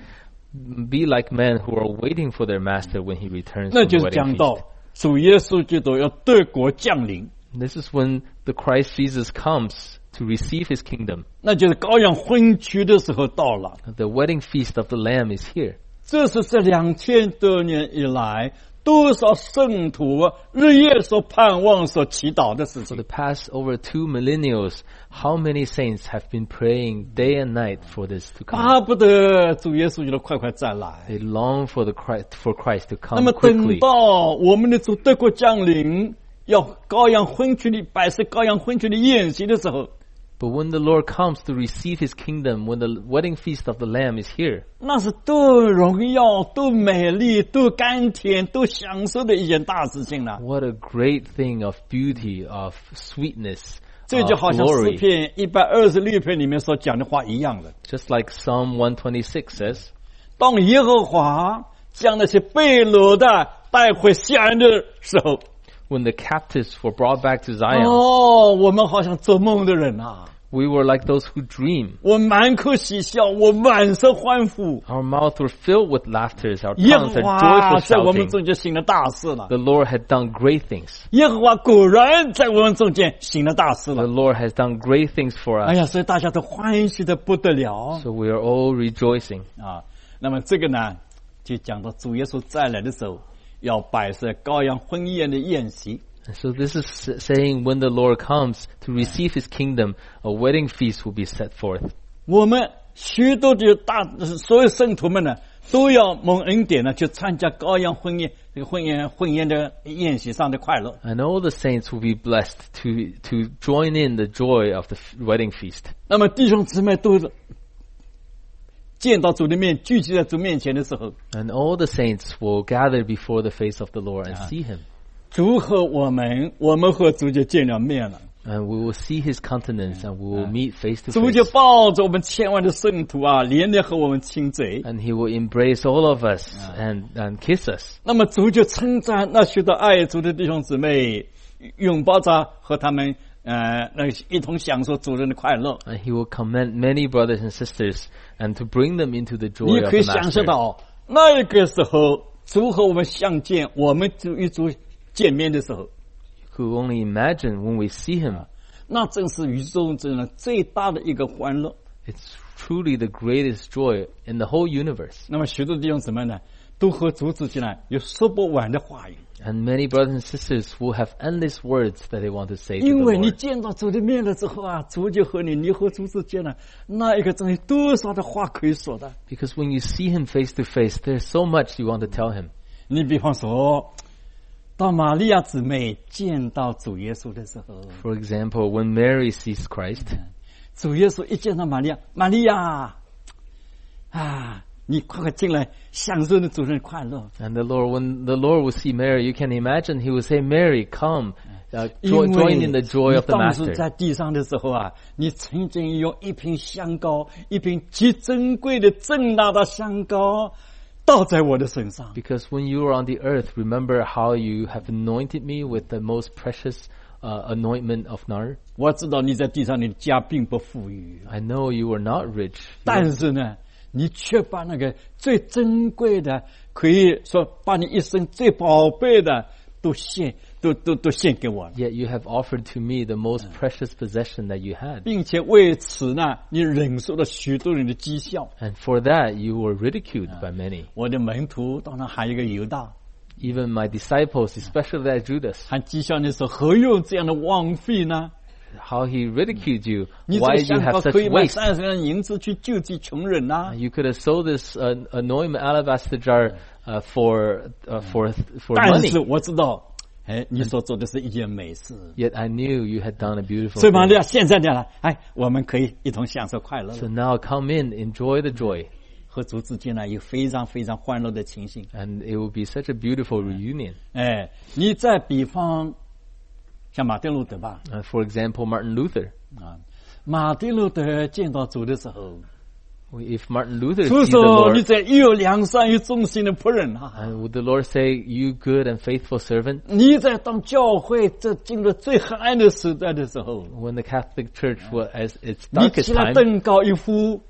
Be like men who are waiting for their master when he returns 那 from 就 the 是讲 wedding 到 feast. 主耶稣基督要德国降临， This is when the Christ Jesus comes to receive his kingdom. 那就是羔羊婚娶的时候到了。 The wedding feast of the Lamb is here. 这是这两千多年以来多少圣徒日夜所盼望、所祈祷的事 For 情 the。past over two millennials, how many saints have been praying day and night for this to come? 巴不得主耶稣基督快快再来。 They long for the Christ, for Christ to 那 come 么等 quickly. 到我们的主德国降临，要羔羊婚娶的摆设羔羊婚娶的宴席的时候， But when the Lord comes to receive his kingdom, when the wedding feast of the Lamb is here, 那是多荣耀、多美丽、多甘甜、多享受的一件大事情了。 what a great thing of beauty, of sweetness, 这就 of 好像诗 glory. 篇一百二十六篇里面所讲的话一样的。 Just like Psalm one twenty-six says, 当耶和华将那些被掳的带回西安的时候， when the captives were brought back to Zion, 哦，我们好像做梦的人啊， we were like those who dream. 我满口喜笑，我满身欢呼。 Our mouths were filled with laughter. Our 耶 tongues 和 are 华 joyful 在我们 shouting. 中间行了大事了。 The Lord had done great things. 耶和华果然在我们中间行了大事 The 了。 Lord has done great things for 哎 us. 呀，所以大家都欢喜的不得了 So we are all rejoicing. 啊。那么这个呢，就讲到主耶稣再来的时候，要摆设羔羊婚宴的宴席。 And so this is s- saying when the Lord comes to receive his kingdom, a wedding feast will be set forth. 我们许多的大所有圣徒们呢，都要蒙恩典呢，去参加羔羊婚宴这个婚宴婚宴的宴席上的快乐。 And all the saints will be blessed to, to join in the joy of the f- wedding feast. 那么弟兄姊妹都见到主的面，聚集在主面前的时候， And all the saints will gather before the face of the Lord and see him. 主和我们，我们和主就见了面了。 And we will see his countenance and we will meet face to 主就 face. 抱着我们千万的圣徒啊，连连和我们亲嘴。 And he will embrace all of us and, and kiss us. 那么主就称赞那许多爱主的弟兄姊妹，拥抱着和他们呃，那一同享受主人的快乐。 And he will commend many brothers and sisters and to bring them into the 你 joy of 可以 the 享受 Master. 到那个时候，主和我们相见，我们主与主见面的时候， You could only imagine when we see him. 那正是宇宙中呢最大的一个欢乐。 It's truly the greatest joy in the whole universe. 那么许多弟兄姊妹呢， 都和主之间呢有说不完的话语。 And many brothers and sisters will have endless words that they want to say to the 因为你 Lord. 见到主的面了之后啊，主就和你，你和主之间呢，那一个真有多少的话可以说的。 Because when you see him face to face, there's so much you want to tell him. 你比方说，当玛利亚姊妹见到主耶稣的时候， For example, when Mary sees Christ, 主耶稣一见到玛利亚，玛利亚啊，你快快进来，享受你主人快乐。 and the Lord, when the Lord will see Mary, you can imagine he will say, Mary, come, uh, 因 jo- 为 join in the joy 你 of the 当时 Master. 在地上的时候啊，你曾经用一瓶香膏，一瓶极珍贵的正大的香膏，倒在我的身上。 Because when you were on the earth, remember how you have anointed me with the most precious uh, anointment of nard? 我知道你在地上，你的家并不富裕， I know you were not rich, 但是呢，你却把那个最珍贵的，可以说把你一生最宝贝的都献，都都都献给我了， yet you have offered to me the most precious possession that you had. 并且为此呢，你忍受了许多人的讥笑。 And for that, you were ridiculed by many. 我的门徒当然还有一个犹大， Even my disciples, especially that Judas, 还讥笑你说何用这样的枉费呢？ how he ridiculed you. 你这 Why 个 do you 香 have 膏 such 可以买 waste? 三十两银子去救济穷人呐、 You could have sold this uh, anointment alabaster jar uh, for uh, for for 但 money. 是我知道，哎，你所做的是一件美事。 Yet I knew you had done a beautiful 所以玛利 thing. 亚现在讲了，哎，我们可以一同享受快乐 So 了， now come in, enjoy the joy, 和主之间呢有非常非常欢乐的情形。 and it will be such a beautiful reunion. 哎，你再比方像马丁路德吧， Uh, for example, Martin Luther. 啊，马丁路德见到主的时候， If Martin Luther 主 sees the 说：“你 Lord, 这又良善又忠心的仆人啊， and would the Lord say, "You good and faithful servant"? 你在当教会这进入最黑暗的时代的时候， When the Catholic Church was at its 你 darkest 起了 time, 登高一呼，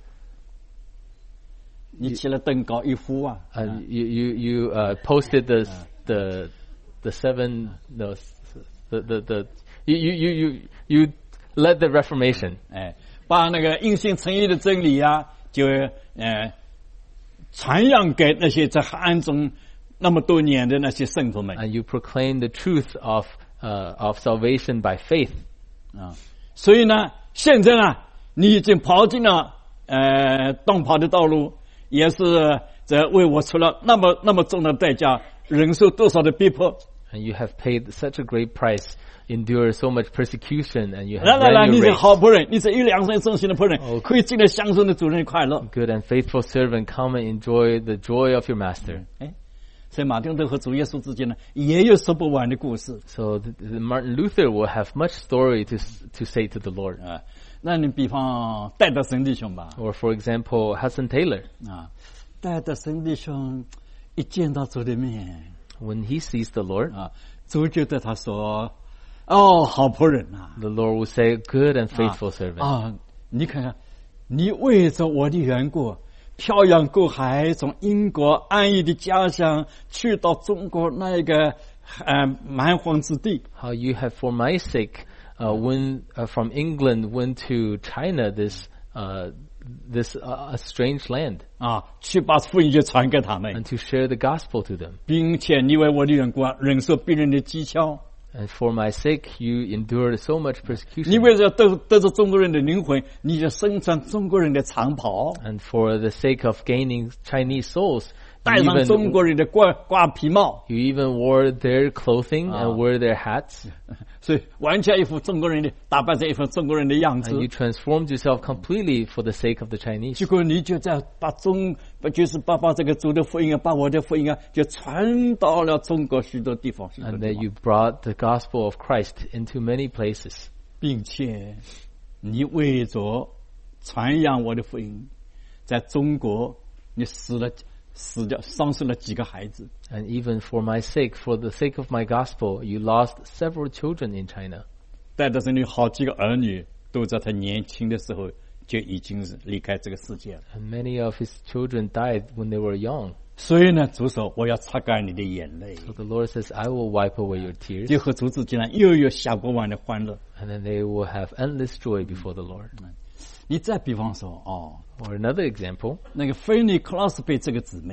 你起了登高一呼啊！ uh, you you you uh, posted the the the seven no the the the you you you you you led the Reformation, 哎，把那个因信称义的真理啊，就呃传扬给那些在黑暗中那么多年的那些圣徒们 and you proclaimed the truth of uh, of salvation by faith. 啊。所以呢，现在呢，你已经跑进了呃东跑的道路，也是这为我出了那么那么重的代价，忍受多少的逼迫。 And you have paid such a great price, endured so much persecution, and you 来 have 来来， ran 你 your 是 race. 好仆人，你是有良善忠心的仆人， 哦可以进来享受的主人的快乐。 Good and faithful servant, come and enjoy the joy of your master. 哎，所以马丁路德和主耶稣之间呢，也有说不完的故事 So the, the Martin Luther will have much story to s- to say to the Lord. 啊。那你比方戴德生弟兄吧， Or for example, Hudson Taylor, 啊，戴德生弟兄一见到主的面 when he sees the Lord, 啊，主就对他说：“哦，好仆人啊， the Lord will say, "Good and faithful servant." 啊，你看看，你为着我的缘故，漂洋过海，从英国安逸的家乡去到中国那一个呃蛮荒之地。” How you have, for my sake, uh, when uh, from England went to China, this uh, this uh, a strange land, 啊，去把福音就传给他们， and to share the gospel to them. 并且你为我的缘故啊忍受别人的讥笑， And for my sake, you endured so much 你 persecution. 为了得得着中国人的灵魂，你就身穿中国人的长袍， And for the sake of gaining Chinese souls, 戴 you 上中 even, 国人的瓜瓜皮帽， you even wore their clothing Ah. and wear their hats. 所以完全一副中国人的打扮成一副中国人的样子 And。you transformed yourself completely for the sake of the Chinese. 结果你就在把中，就是把把这个主的福音啊，把我的福音啊，就传到了中国许多地方，许多 And 地 that 方 you brought the gospel of Christ into many places. 并且你为着传扬我的福音，在中国你死了死掉丧失了几个孩子， And even for my sake, for the sake of my gospel, you lost several children in China. 戴德生有好几个儿女都在他年轻的时候就已经是离开这个世界了。 And many of his children died when they were young. 所以呢，主说我要擦干你的眼泪， So the Lord says, I will wipe away your tears. 就和主之间呢又有下不完的欢乐。 And then they will have endless joy before the Lord. 你再比方说哦， Or another example, 那个菲尼克拉斯贝这个姊妹，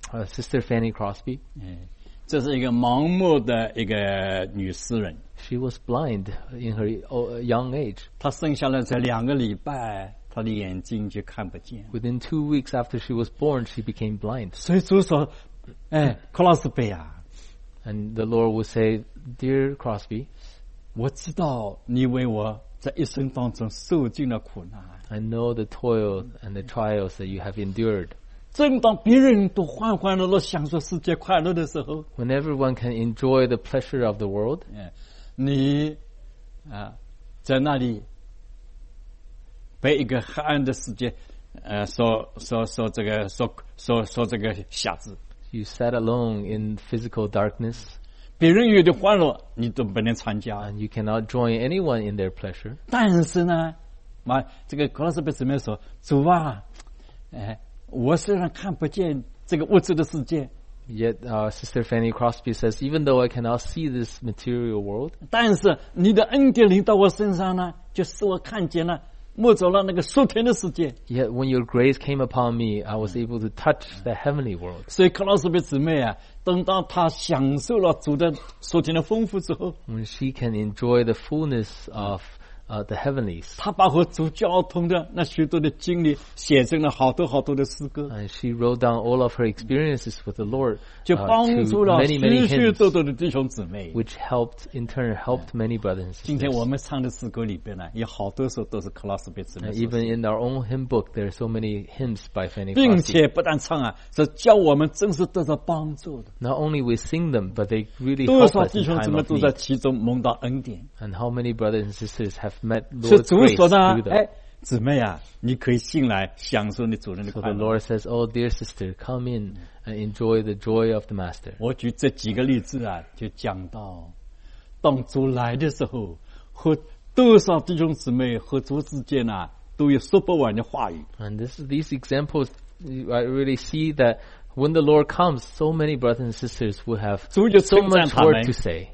Uh, Sister Fanny Crosby, 哎，这是一个盲目的一个女诗人， she was blind in her uh, young age. 她生下来才两个礼拜，她的眼睛就看不见。 Within two weeks after she was born, she became blind. 所以主说：“哎，克劳斯贝啊， And the Lord would say, Dear Crosby, 我知道你为我在一生当中受尽了苦难。 I know the toil and the trials that you have endured. 正当别人都欢欢乐乐享受世界快乐的时候， When everyone can enjoy the pleasure of the world, 哎，你啊，在那里被一个黑暗的世界，呃，所所所这个所所所这个辖制。 you sat alone in physical darkness, 别人有的欢乐，你都不能参加。 and you cannot join anyone in their pleasure. 但是呢，嘛，这个格老斯贝姊妹说：“主啊，哎，我虽然看不见这个物质的世界， Yet uh, Sister Fanny Crosby says, even though I cannot see this material world, 但是你的恩典临到我身上呢，就使我看见了，摸着了那个属天的世界。 yet when your grace came upon me, I was able to touch the heavenly world. 所以克劳斯贝姊妹啊，等到她享受了主的属天的丰富之后， When she can enjoy the fullness of uh, the heavenlies, 她把和主交通的那许多的经历写成了好多好多的诗歌， and she wrote down all of her experiences with the Lord 就 uh, 帮 to 助了 many, many 许许 hymns, 多多的弟兄姊妹。 which helped, in turn, helped many brothers and 今天 sisters. 我们唱的诗歌里边呢，有好多首都是克劳斯贝姊妹 And 所写 even in our own hymn book, there are so many hymns by Fanny 并 Crosby. 且不但唱啊，是教我们真是得到帮助的。 Not only we sing them, but they really 多 help 少 us 弟 in 兄姊 time 妹 of 都在 need. 其中蒙到恩典。 And how many brothers and sisters have met 所以 Lord's 主 grace 说呢 through，them. 哎，姊妹啊，你可以进来享受你主人的 So 快 the 乐。 Lord says, oh, dear sister, come in and enjoy the joy of the Master. 我举这几个例子啊，就讲到，当主来的时候，和多少弟兄姊妹和主之间啊，都有说不完的话语。 And this, these examples, you- I really see that when the Lord comes, so many brothers and sisters will have 主就 so 称赞 much 他们 word to say.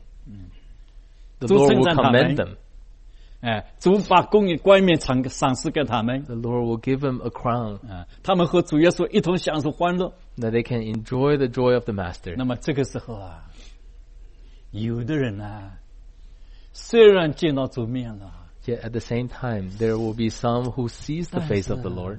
The 主 Lord 称 will 赞他们。 commend them. 哎，主把公义冠冕赏赏赐给他们， The Lord will give them a crown 啊，他们和主耶稣一同享受欢乐。 that they can enjoy the joy of the Master. 那么这个时候啊，有的人啊，虽然见到主面了， Yet at the same time, there will be some who sees the face of the Lord,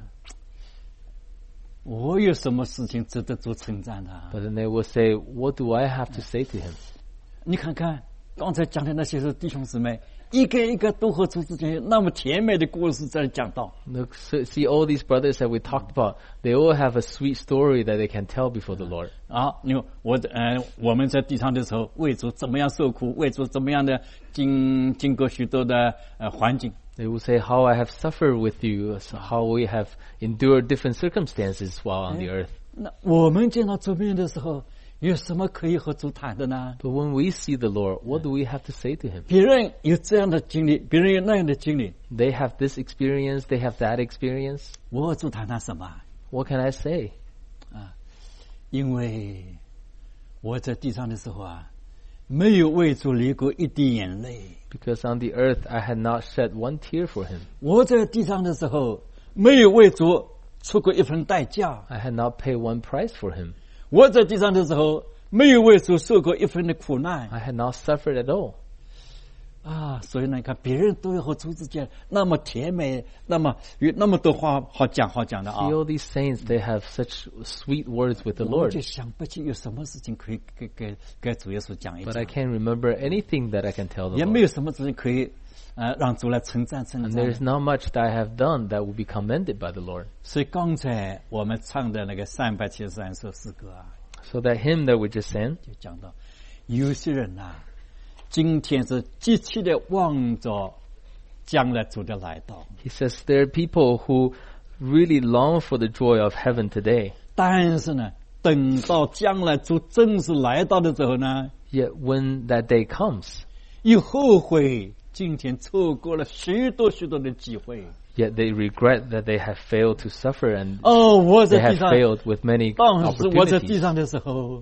我有什么事情值得主称赞的？ but then they will say, what do I have to say to him? 你看看刚才讲的那些弟兄姊妹，一个一个都和主之间有那么甜美的故事在讲到。 Look, so, see all these brothers that we talked about, they all have a sweet story that they can tell before the Lord. 啊，你我呃，我们在地上的时候，为主怎么样受苦，为主怎么样的经经过许多的呃环境。 They will say, how I have suffered with you, so how we have endured different circumstances while on the earth. 那我们见到主面的时候，有什么可以和主谈的呢？ But when we see the Lord, what do we have to say to him? 别人有这样的经历，别人有那样的经历， They have this experience, they have that experience. 我和主谈谈什么？ What can I say? 因为我在地上的时候啊，没有为主流过一滴眼泪。 Because on the earth I had not shed one tear for him. 我在地上的时候，没有为主出过一份代价。 I had not paid one price for him. 我在地上的时候，没有为主受过一分的苦难 I had not suffered at all. 啊！所以呢，你看别人都有和主之间那么甜美，那么有那么多话好讲好讲的啊 See！all these saints, they have such sweet words with the 我 Lord. 就想不起有什么事情可以给给给主耶稣讲一 But 讲 I，can't remember anything that I can tell the 也没 Lord. 有什么事情可以呃让主来称赞称 And 赞 there's。not much that I have done that will be commended by the Lord. 所以刚才我们唱的那个三百七十三首诗歌啊， So that hymn that we just sang, 就讲到有些人呐、啊，今天是急切的望着将来主的来到， he says there are people who really long for the joy of heaven today. 但是呢，等到将来主正式来到的时候呢， Yet when that day comes, 又后悔今天错过了许多许多的机会。 yet they regret that they have failed to suffer and 哦，我 they 在地 have 上， failed with many 当时我在地 opportunities. 上的时候，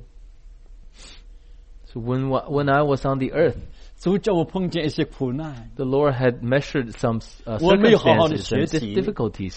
So when when I was on the earth, 主叫我碰见一些苦难， the Lord had measured some uh, 我没有好好地 circumstances and 学习。 difficulties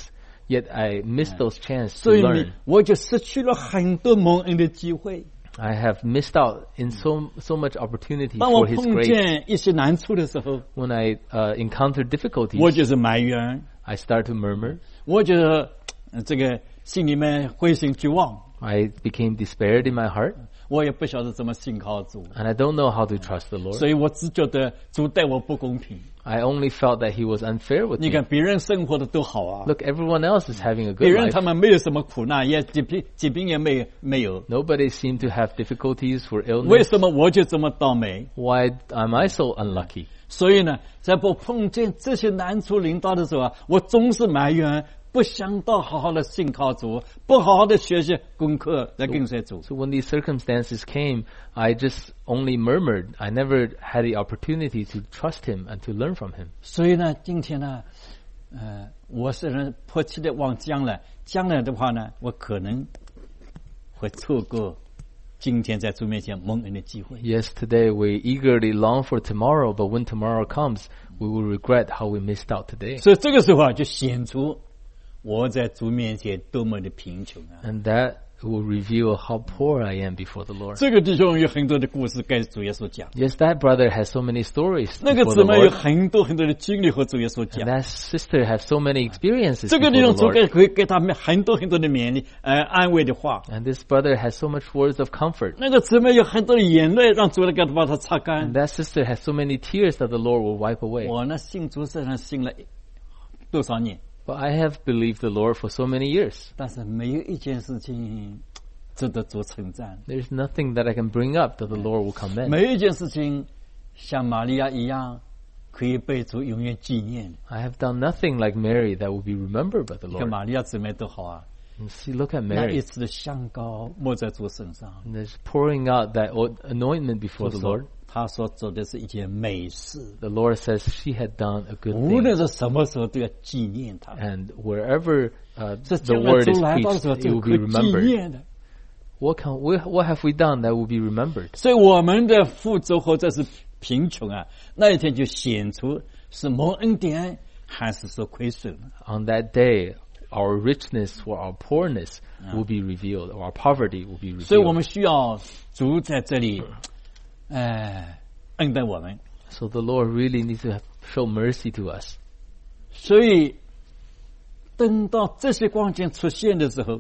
yet I missed those chances to 所以你 learn. 我就失去了很多蒙恩的机会。 I have missed out in so so much opportunity 当我 for His 碰 grace. 见一些难处的时候， When I uh, encounter 我 difficulties, 就是埋怨， I start to murmur. 我觉得呃这个心里面灰心绝望， I became despaired in my heart, 我也不晓得怎么信靠主， and I don't know how to trust the Lord. 所以我只觉得主对我不公平。 I only felt that He was unfair with 你 me. 看别人生活的都好啊， Look, everyone else is having a 别 good 人他 life. 们没有什么苦难，也疾病疾病也没有没有， Nobody seemed to have difficulties for 为 illness. 什么我就这么倒霉？ Why am I so unlucky? 所以呢，在我碰见这些难处临到的时候啊，我总是埋怨，不想到好好的信靠主，不好好的学习功课来跟随主。 So when these circumstances came, I just only murmured. I never had the opportunity to trust Him and to learn from Him. 所以呢，今天呢，呃，我虽然迫切的往将来，将来的话呢，我可能会错过今天在主面前蒙恩的机会。 Yes, today we eagerly long for tomorrow, but when tomorrow comes, we will regret how we missed out today. 所以这个时候啊，就显出我在主面前多么的贫穷啊！ And that will reveal how poor I am before the Lord. 这个弟兄有很多的故事跟主耶稣讲， Yes, that brother has so many stories 那个 before 姊 the 妹有 Lord. 很多很多的经历和主耶稣 And 讲。 that sister has so many experiences 这个 before 弟兄 the 主 Lord. 给可以给他们很多很多的勉励，呃，安慰的话。 And this brother has so much words of comfort. 那个姊妹有很多的眼泪，让主来给他把它擦干 And。that sister has so many tears that the Lord will wipe away. 我呢，信主虽然信了多少年， But I have believed the Lord for so many years. 但是没有一件事情值得主称赞， There's nothing that I can bring up that the Lord will commend. 没有一件事情像玛利亚一样可以被主永远纪念。 I have done nothing like Mary that will be remembered by the 你看 Lord. 玛利亚姊妹多好啊， And see, look at 那一 Mary. 次的香膏抹在主身上， And there's pouring out that o- anointment before the 说 Lord. 她所做的是一件美事， The Lord says she had done a good 无 thing. 论是什么时候都要纪念她。 And wherever uh, 这 the 将来 word 主 is 来到的 preached, 时候 it 就 will 可 be 以纪 remembered. 念的。 What can we, what have we done that will be remembered? 所以我们的富足或者是贫穷啊，那一天就显出是蒙恩典还是说亏损。 On that day, our richness or our poorness will be revealed, or our poverty will be 所以我 revealed. 们需要主在这里，呃，恩待我们。 So the Lord really needs to have, show mercy to us. 所以等到这些光景出现的时候，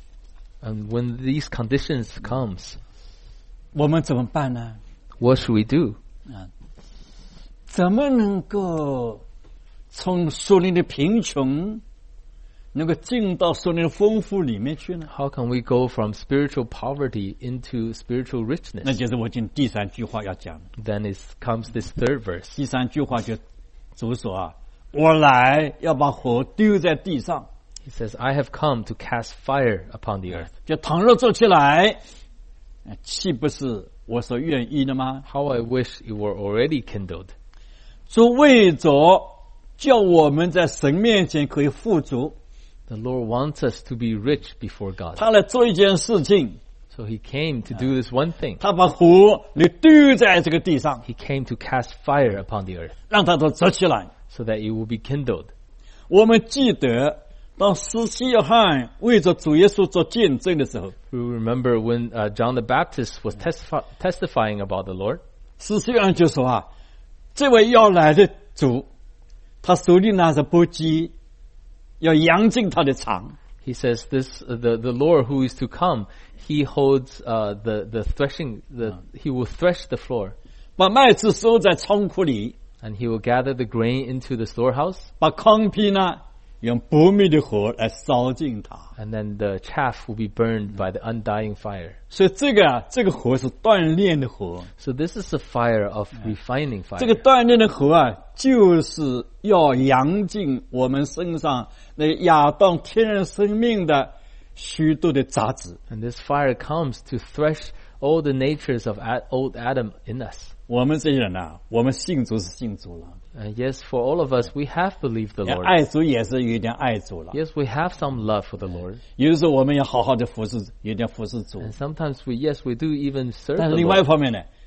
And when these conditions comes, 我们怎么办呢？ what should we do? 怎么能够从属灵的贫穷，能够进到属灵的丰富里面去呢？ How can we go from spiritual poverty into spiritual 那 richness? 就是我今第三句话要讲的。 Then it comes this third verse. 第三句话就主说啊，我来要把火丢在地上， He says, I have come to cast fire upon the earth. 就倘若做起来，呃岂不是我所愿意的吗？ How I wish it were already kindled. 主为着叫我们在神面前可以富足， The Lord wants us to be rich before God. 他来做一件事情， So he came to do this one thing. 他把火你丢在这个地上， He came to cast fire upon the earth 让它都着起来。 so that it will be kindled. 我们记得当施洗约翰为着主耶稣做见证的时候， We remember when uh, John the Baptist was testif- testifying about the Lord. 施洗约翰就说啊，这位要来的主，他手里拿着簸箕，要扬进他的肠。 He says, "This uh, the the Lord who is to come. He holds uh, the the threshing. The he will thresh the floor, 把麦子收在仓库里， and he will gather the grain into the storehouse, 把糠皮呢用不灭的火来烧尽它。 and then the chaff will be burned by the undying fire." 所以这个啊，这个火是锻炼的火。 So this is a fire of refining fire. 这个锻炼的火啊，就是要扬进我们身上那亚当天然生命的许多的杂质。 And this fire comes to thresh all the natures of Ad- old Adam in us. 我们这些人啊，我们信主是信主了， And yes, for all of us, we have believed the Lord. 爱主也是有点爱主了。 Yes, we have some love for the Lord. 有的时候我们要好好的服侍，有点服侍主。 And sometimes we, yes, we do even serve 但 the 是另外一 Lord. 方面呢，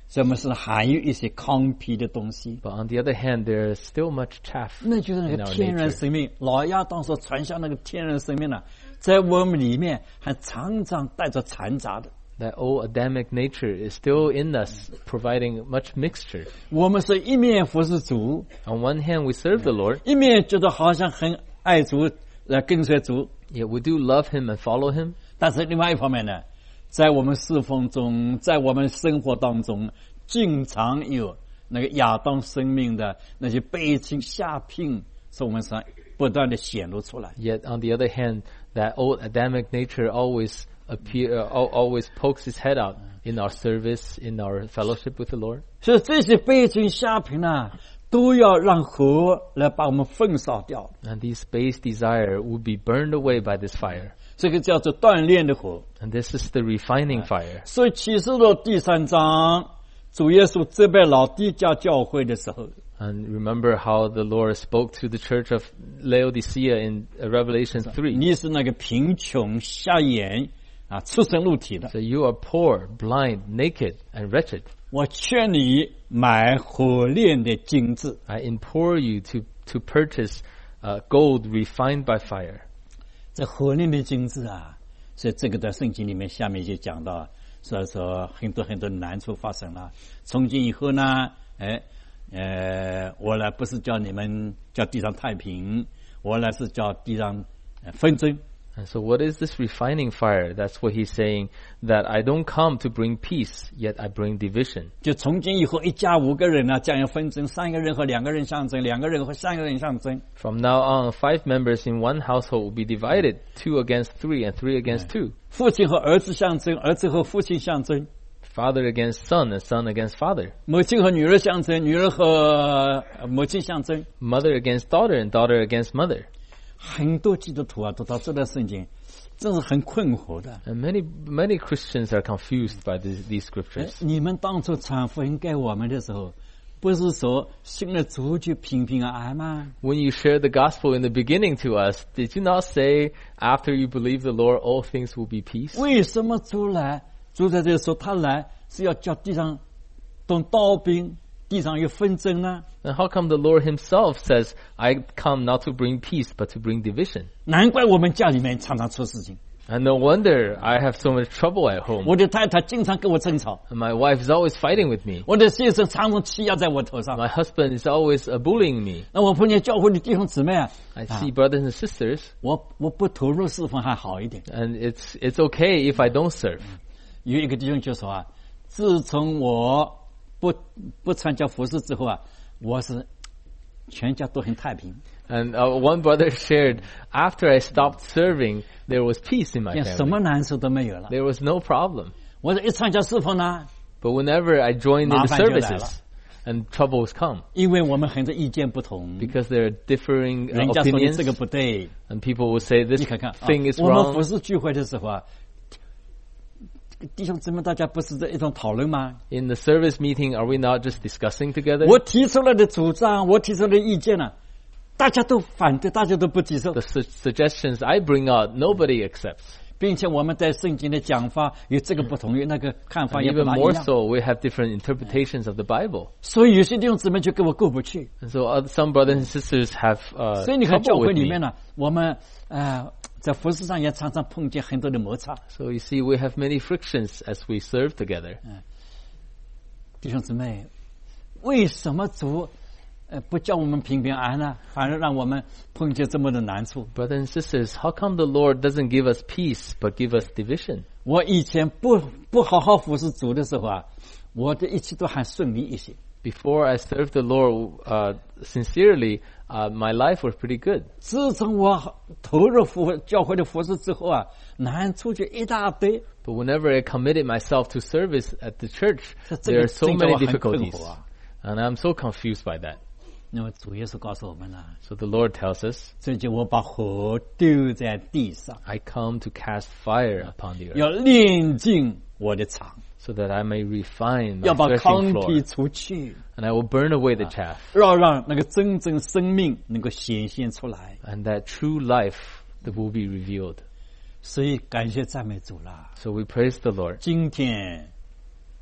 所以我们是含有一些糠皮的东西。 But on the other hand, there is still much chaff 那就是那 in 个 our 天然 nature. 生命，老亚当所传下那个天然生命呢、在我们里面还常常带着残杂的。 That old Adamic nature is still in us, providing much mixture. 我们是一面服侍主， On one hand, we serve the Lord, 一面觉得好像很爱主，来跟随主。 yet we do love Him and follow Him. 但是另外一方面呢，在我们侍奉中，在我们生活当中，经常有那个亚当生命的那些背倾下聘，是我们上不断的显露出来。 Yet on the other hand, that old Adamic nature always appear, uh, al- always pokes its head out in our service, in our fellowship with the Lord. 所以这些背倾下聘呢，都要让火来把我们焚烧掉。 And these base desire will be burned away by this fire. 这个叫做锻炼的火。 And this is the refining fire. 所以启示录第三章，主耶稣责备老底嘉教会的时候， And remember how the Lord spoke to the church of Laodicea in uh, Revelation three. 你是那个贫穷、瞎眼啊、赤身露体的， So you are poor, blind, naked, and wretched. 我劝你买火炼的金子。 I implore you to, to purchase uh, gold refined by fire. 这火炼的金子啊，所以这个在圣经里面下面就讲到，所以说很多很多难处发生了。从今以后呢，哎，呃，我来不是叫你们叫地上太平，我来是叫地上呃纷争。 And so what is this refining fire? That's what he's saying, that I don't come to bring peace, yet I bring division. 就从今以后，一家五个人呢，将有纷争，三个人和两个人相争，两个人和三个人相争。 From now on, five members in one household will be divided, two against three and three against two. 父亲和儿子相争，儿子和父亲相争， Father against son and son against father. 母亲和女儿相争，女儿和呃母亲相争。 Mother against daughter and daughter against mother. 很多基督徒啊，读到这段圣经，真是很困惑的。 And many, many Christians are confused by these, these 哎 scriptures. 你们当初传福音给我们的时候，不是说信了主就平平安安吗？ When you shared the gospel in the beginning to us, did you not say, after you believe the Lord, all things will be peace? 为什么主来？主在这里说他来是要叫地上动刀兵，地上有纷争呢？ And how come the Lord himself says, I come not to bring peace, but to bring division? 难怪我们家里面常常出事情。 And no wonder I have so much trouble at home. 我的太太经常跟我争吵， And my wife is always fighting with me. 我的先生常常欺压在我头上。 My husband is always uh, bullying me. 那我碰见教会的弟兄姊妹啊， I see brothers and sisters, 我我不投入侍奉还好一点。 and it's it's okay if I don't serve. 有一个弟兄就说啊，自从我不不参加服侍之后啊，我是全家都很太平， And uh, one brother shared, after I stopped serving, there was peace in my 什 family. 么难处都没有了。 There was no problem. 我说一参加侍奉呢， But whenever I joined in the 麻烦就来了。 services, and troubles come, 因为我们很多意见不同， because there are differing uh, 人家说你 opinions, 这个不对， and people will say 你 this 看看，啊 thing is 我们 wrong. 服侍聚会的时候啊，弟兄姊妹大家不是在一种讨论吗？ In the service meeting, are we not just discussing together? 我提出来的主张，我提出来的意见呢、大家都反对，大家都不接受 The，su- suggestions I bring out, nobody accepts. 并且我们在圣经的讲法有这个不同，有那个看法 And 也不 even 大一 more 样， so, we have different interpretations of the Bible. 所以有些弟兄姊妹就跟我过不去。 And so other, some brothers and sisters have uh, 所以你看教 trouble 会 with 里 me. 面呢，我们呃在服事上也常常碰见很多的摩擦。 So you see, we have many frictions as we serve together. 弟兄姊妹，为什么主呃不叫我们平平安安呢？反而让我们碰见这么的难处？ Brothers and sisters, how come the Lord doesn't give us peace but give us division? 我以前不不好好服侍主的时候啊，我的一切都还顺利一些。 Before I served the Lord uh, sincerely, uh, my life was pretty good. 自从我投入服教会的服侍之后啊，难处就一大堆。 But whenever I committed myself to service at the church, 这个 there are so 这个 many 我很困 difficulties. 惑啊。 And I'm so confused by that. 那么主耶稣告诉我们了， So the Lord tells us, 所以就我把火丢在地上， I come to cast fire upon the earth 要炼尽我的肠， so that I may refine 要 my 把 threshing 糠 floor. 皮除去， And I will burn away the chaff, 要让那个真正生命能够显现出来。 and that true life that will be revealed. 所以感谢赞美主啦！ So we praise the Lord. 今天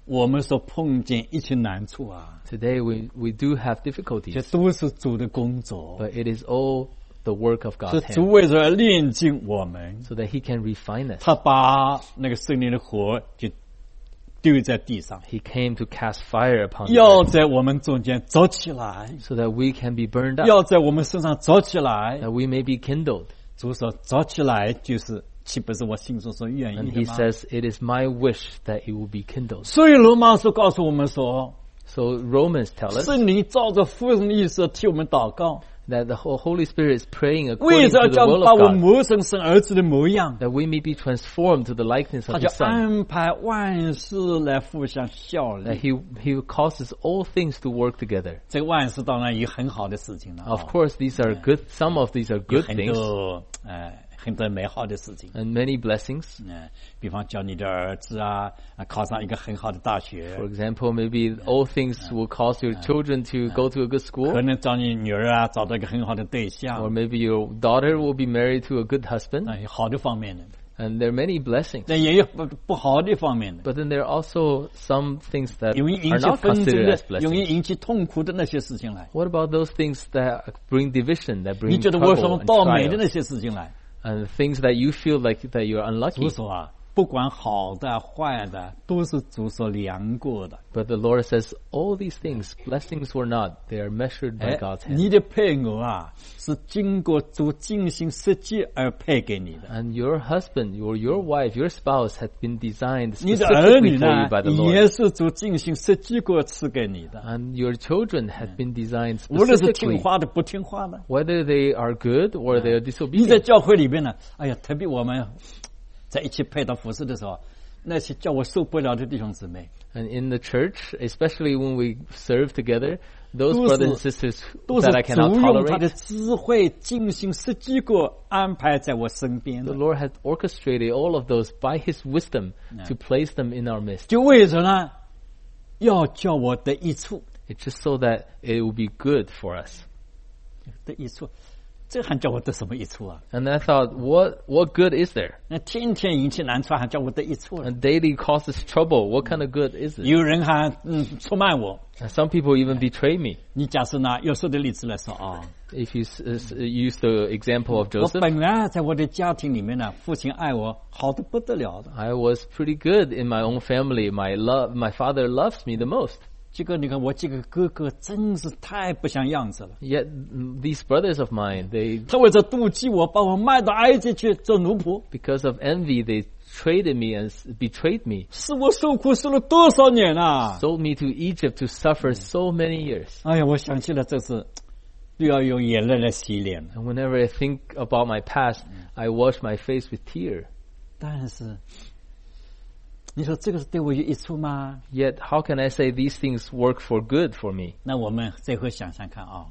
我们所碰见一切难处啊， Today we, we do have 这 difficulties, 都是主的工作， but it is all the work of 是 God's 主 hand, 为了炼净我们， so that He can refine us. 他把那个圣灵的火就丢在地上， He came to cast fire upon the 要 earth, 在我们中间走起来， so that we can be burned up, 要在我们身上走起来。 that we may be kindled. 主说走起来，就是岂不是我心中所愿 And 意的 He 吗？ says, it is my wish that it will be kindled. 所以罗马书告诉我们说， So Romans tell us 圣灵照着父神的意思替我们祷告， that the whole Holy Spirit is praying 为 according 着 to the 叫 will 把 of 我 God, 磨成神儿子的模样， that we may be transformed to the likeness 他 of 就 His Son, 安排万事来互相效 that 力。 He He causes all things to work together. 这个万事当然有很好的事情了啊， Of course, these are good. Some of these are 有 good 很 things 多呃很多美好的事情。 and many blessings. 嗯，比方教你的儿子啊，啊考上一个很好的大学 For，example, maybe all things will cause your children to go to a good 可 school, 能找你女儿啊找到一个很好的对 or 象， maybe your daughter will be married to a good husband. 那有好的方面的， And there are many blessings. 但也有不不好的方面的， But then there are also some things that 容易引 are 起 not 纷争 considered 的 as， 容易 blessings. 引起痛苦的那些事情来。 What about those things that bring division, that 你 bring 觉得我 trouble 什么 and 倒霉的 trials, 那些事情来？ and things that you feel like that you're 主 unlucky? 说啊，不管好的坏的，都是主所量过的。 But the Lord says, all these things, blessings or not, they are measured by 哎 God's，hand. 你的配偶啊，是经过主精心设计而配给你的。 And your husband, or your wife, your spouse had been designed 你的儿女 specifically 呢 for you by the，Lord. 也是主精心设计过赐给你的。 And your children had been designed 无论是听 specifically, 话的不听话的， whether they are good or they are 你在 disobedient. 教会里边呢，哎呀，特别我们在一起配搭服侍的时候，那些叫我受不了的弟兄姊妹， And in the church, especially when we serve together, those 都是- brothers and sisters 都是 that I 主 cannot 用他的 tolerate, 智慧精心设计过安排在我身边 the 的， Lord has orchestrated all of those by His wisdom to place them in our midst. 就为着呢，要叫我得益处， It's just so that it will be good for us. 得益处，这还叫我得什么益处啊？ And I thought, what what good is there? 那天天引起难处，还叫我得益处了？ And daily causes trouble. What kind of good is it? 有人还嗯出卖我。 And some people even betray me. 你假设拿有时候的例子来说啊， If you s- s- use the example of 我 Joseph, 本来在我的家庭里面呢，父亲爱我好的不得了的， I was pretty good in my own family. My love, my father loves me the most. 结果你看我这个哥哥真是太不像样子了。 Yet mm, these brothers of mine, they 他为了妒忌我，把我卖到埃及去做奴仆， because of envy, they traded me and s- betrayed me, 使我受苦受了多少年啊！ sold me to Egypt to suffer so many years. 哎呀，我想起了这次又要用眼泪来洗脸了。 And whenever I think about my past, I wash my face with tear. 但是，你说这个是对我有益处吗？ Yet, how can I say these things work for good for me? 那我们这回想想看啊，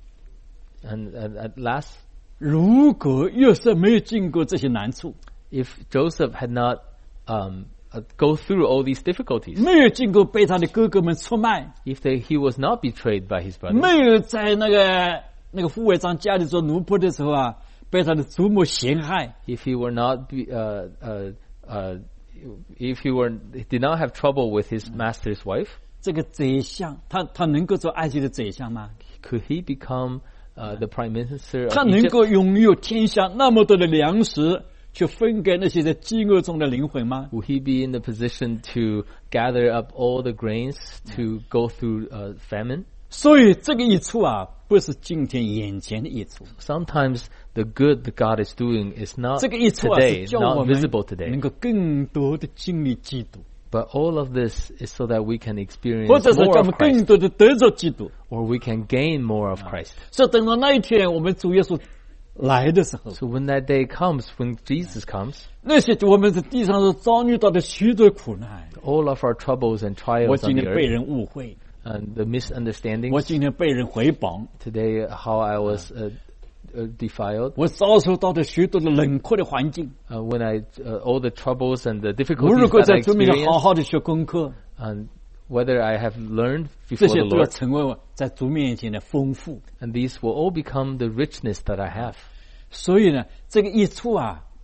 And, and at last, 如果约瑟没有经过这些难处， if Joseph had not um, uh, go through all these difficulties, 没有经过被他的哥哥们出卖， if they, he was not betrayed by his brothers, 没有在那个那个副会长家里做奴仆的时候啊，被他的祖母陷害， if he were not, be, uh, uh, uh, if he were, he did not have trouble with his master's wife, 这个宰相，他他能够做埃及的宰相吗？ could he become uh, the prime minister 他 of 能 Egypt? 够拥有天下那么多的粮食，去分给那些在饥饿中的灵魂吗？ Will he be in the position to gather up all the grains to go through uh, famine? 所以这个益处啊，不是今天眼前的益处， Sometimes the good that God is doing is not 这个益处啊是 today, 叫我 not 们 visible today. 能够更多的经历基督， But all of this is so that we can experience 或者是 more 叫我 of 们更 Christ, 多的得着基督。 or we can gain more of Christ. 所以等到那一天我们主耶稣来的时候， So when that day comes, when Jesus comes, 那些我们在地上所遭遇到的许多苦难， all of our troubles and 我 trials 今 on 天 the 被 earth 人误会， and the misunderstandings, 我今天被人诽谤， today how I was uh, uh, defiled, 我遭受到的许多的冷酷的环境。 uh, when I uh, all the troubles and the 我 difficulties 如果 that I 在主面前好 experienced, 好的学功课， and whether I have learned 这 before 些 the 都要 Lord, 成为我在主面前的丰富。 and these will all become the richness that I have. 所以呢，这个益处啊，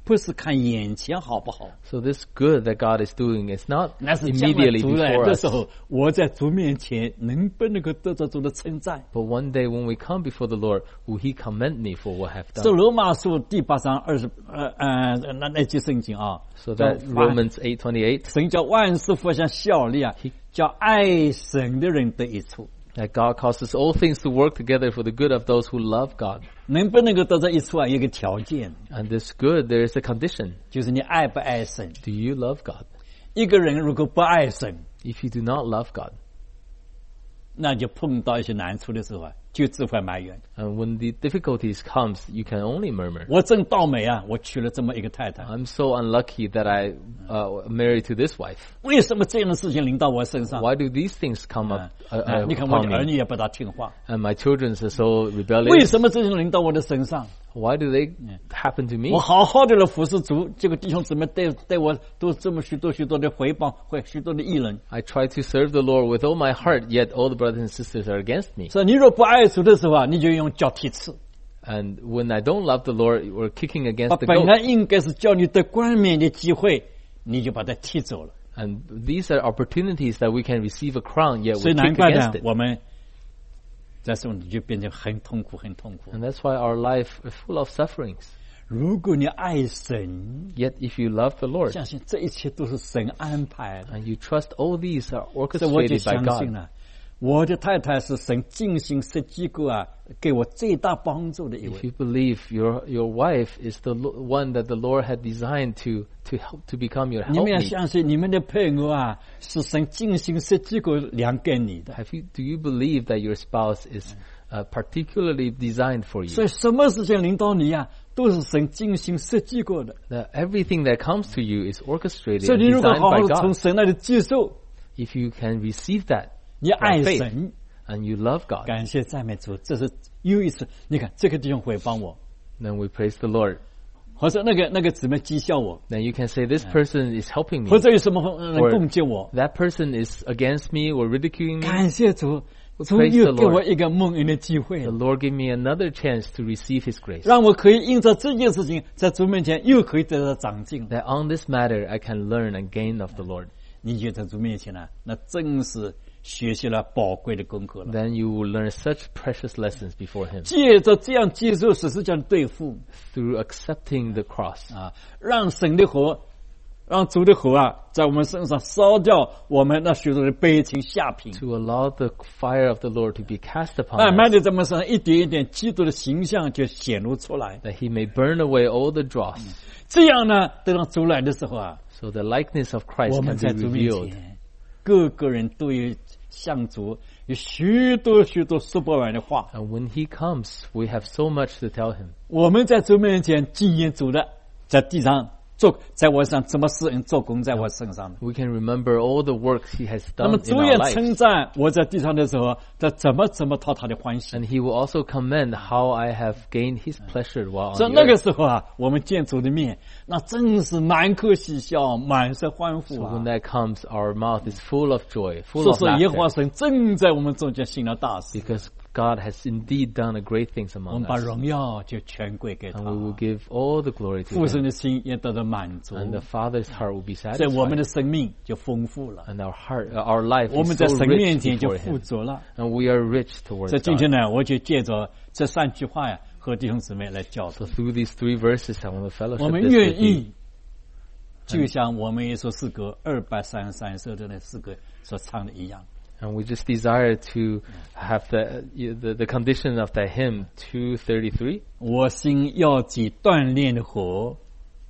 不是看眼前好不好， So this good that God is doing is not 那是将来 immediately 主来 before 的 us. 时候，我在主面前能不能够得到主的称赞？ But one day when we come before the Lord, will He commend me for what I have 是 done? 罗马书第八章二十呃呃那那句圣经啊， So that 叫 Romans eight twenty-eight, 神叫万事互相效力啊，叫爱神的人得益处。 that God causes all things to work together for the good of those who love God. 能不能够得到益处啊？有一个条件， And this good, there is a condition. 就是你爱不爱神。 Do you love God? 一个人如果不爱神， If you do not love God, 那就碰到一些难处的时候啊，就只会埋怨。 and when the difficulties comes, you can only murmur. 我真倒霉啊！我娶了这么一个太太， I'm so unlucky that I uh, married to this wife. 为什么这样的事情临到我身上？ Why do these things come up 啊 uh, 啊 uh, 你看我 upon 的儿 me? 女也不大听话， And my children are so 为 rebellious. 什么这种临到我的身上？ Why do they happen to me? 我好好的来服侍主，这个弟兄姊妹对对我都这么许多许多的回报，会许多的议论。 I try to serve the Lord with all my heart, yet all the brothers and sisters are against me. 所以你若不爱主的时候啊，你就用脚踢刺。 And when I don't love the Lord, we're kicking 他 against the 本 goat. 来应该是叫你得冠冕的机会，你就把他踢走了。 And these are opportunities that we can receive a crown, yet 所 we 以难 kick 怪呢 against，it. 我们这时候你就变成很痛苦，很痛苦。 And that's why our life is full of sufferings. 如果你爱神， Yet if you love the Lord, 相信这一切都是神安排的， and you trust all these are 所以我就 orchestrated by 相信 God. 了。我的太太是神精心设计过啊，给我最大帮助的一 If 位。 you believe your your wife is the lo- one that the Lord had designed to to help to become your 你们要 helpmeet, 相信，你们的配偶啊，是神精心设计过量给你的。 have you do you believe that your spouse is uh, particularly designed for 所 you? 以什么事情领导你啊，都是神精心设计过的。 That everything that comes to you is orchestrated 所以 and 你如果 designed 好好 by 的从 God. 神那里接受， If you can receive that 你爱 by faith 神， and you love God, 感谢赞美主，这是又一次。你看这个弟兄回帮我， then we praise the Lord. 或者那个那个姊妹讥笑我， Then you can say this person is helping me. 或者有什么人攻击我， That person is against me or ridiculing me. 感谢主，主 Praise 又 the 给我 Lord. 一个蒙恩的机会 The，Lord gave me another chance to receive His grace. 让我可以因着这件事情，在主面前又可以得到长进。 That on this matter I can learn and gain of the Lord. 你就在主面前呢，那真是学习了宝贵的功课了。 Then you will learn such precious lessons before Him 借着这样接受十字架的对付 through accepting the cross. 啊，让神的火，让主的火啊，在我们身上烧掉我们那许多的悲情下品。 To allow the fire of the Lord to be cast upon 慢慢 us, 的，在我们身上一点一点，基督的形象就显露出来。 that He may burn away all the dross. 这样呢，等到主来的时候啊， So the likeness of Christ 我 can 们 be 在主面 revealed. 前，各个人都有向主有许多许多说不完的话。 And when He comes, we have so much to tell Him. 我们在主面前纪念主的，在地上做，在我身上怎么施恩做工，在我身上的。 We can remember all the works He has 那么 done in 主 our 也 lives. 称赞我在地上的时候，他怎么怎么讨他的欢喜。 And He will also commend how I have gained His pleasure while 所以 on 那 the 个 earth. 时候啊，我们见主的面，那真是满口喜笑，满是欢呼 So 啊 when！that comes, our mouth is full of joy, full 说 of 是耶和华 laughter, 神正在我们中间行了大事， because God has indeed done a great things 我 among 们把 us. 荣耀就全归给他 And，we will give all the glory to 父神 Him. 的心也得到满足， And the Father's heart will be 所以我们 satisfied. 的生命就丰富了， And our heart, uh, our life 我 is 们在 so 神面 rich 前就 before 富 Him. 足了。 And we are rich towards 所以今 God. 天呢，我就借着这三句话呀，和弟兄姊妹来教导 So。through these three verses, I want to 我 fellowship 们 this 愿 with you. 意，就像我们一首诗歌二百三十三首的那诗歌所唱的一样， And we just desire to have the, the, the condition of that hymn two thirty-three. 我心要起锻炼的火，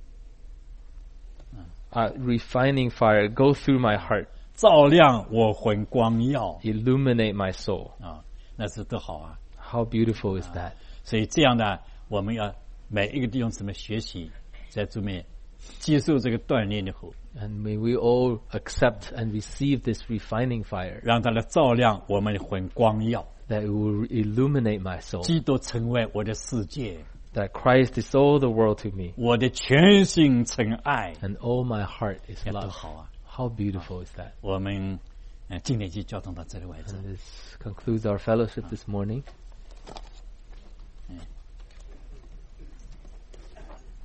Uh, refining fire, go through my heart, 照亮我魂光耀 illuminate my soul. 啊，那是多好啊！ How beautiful is that? 所以这样呢，我们要每一个弟兄姊妹学习，在主面接受这个锻炼的火， And may we all accept and receive this refining fire, 让它来照亮我们的魂光耀， that it will illuminate my soul, 基督成为我的世界， that Christ is all the world to me, 我的全心尘爱， and all my heart is 这多 love. 好啊！ How beautiful is that? 我们呃今天就交通到这里为止。 And this concludes our fellowship this morning.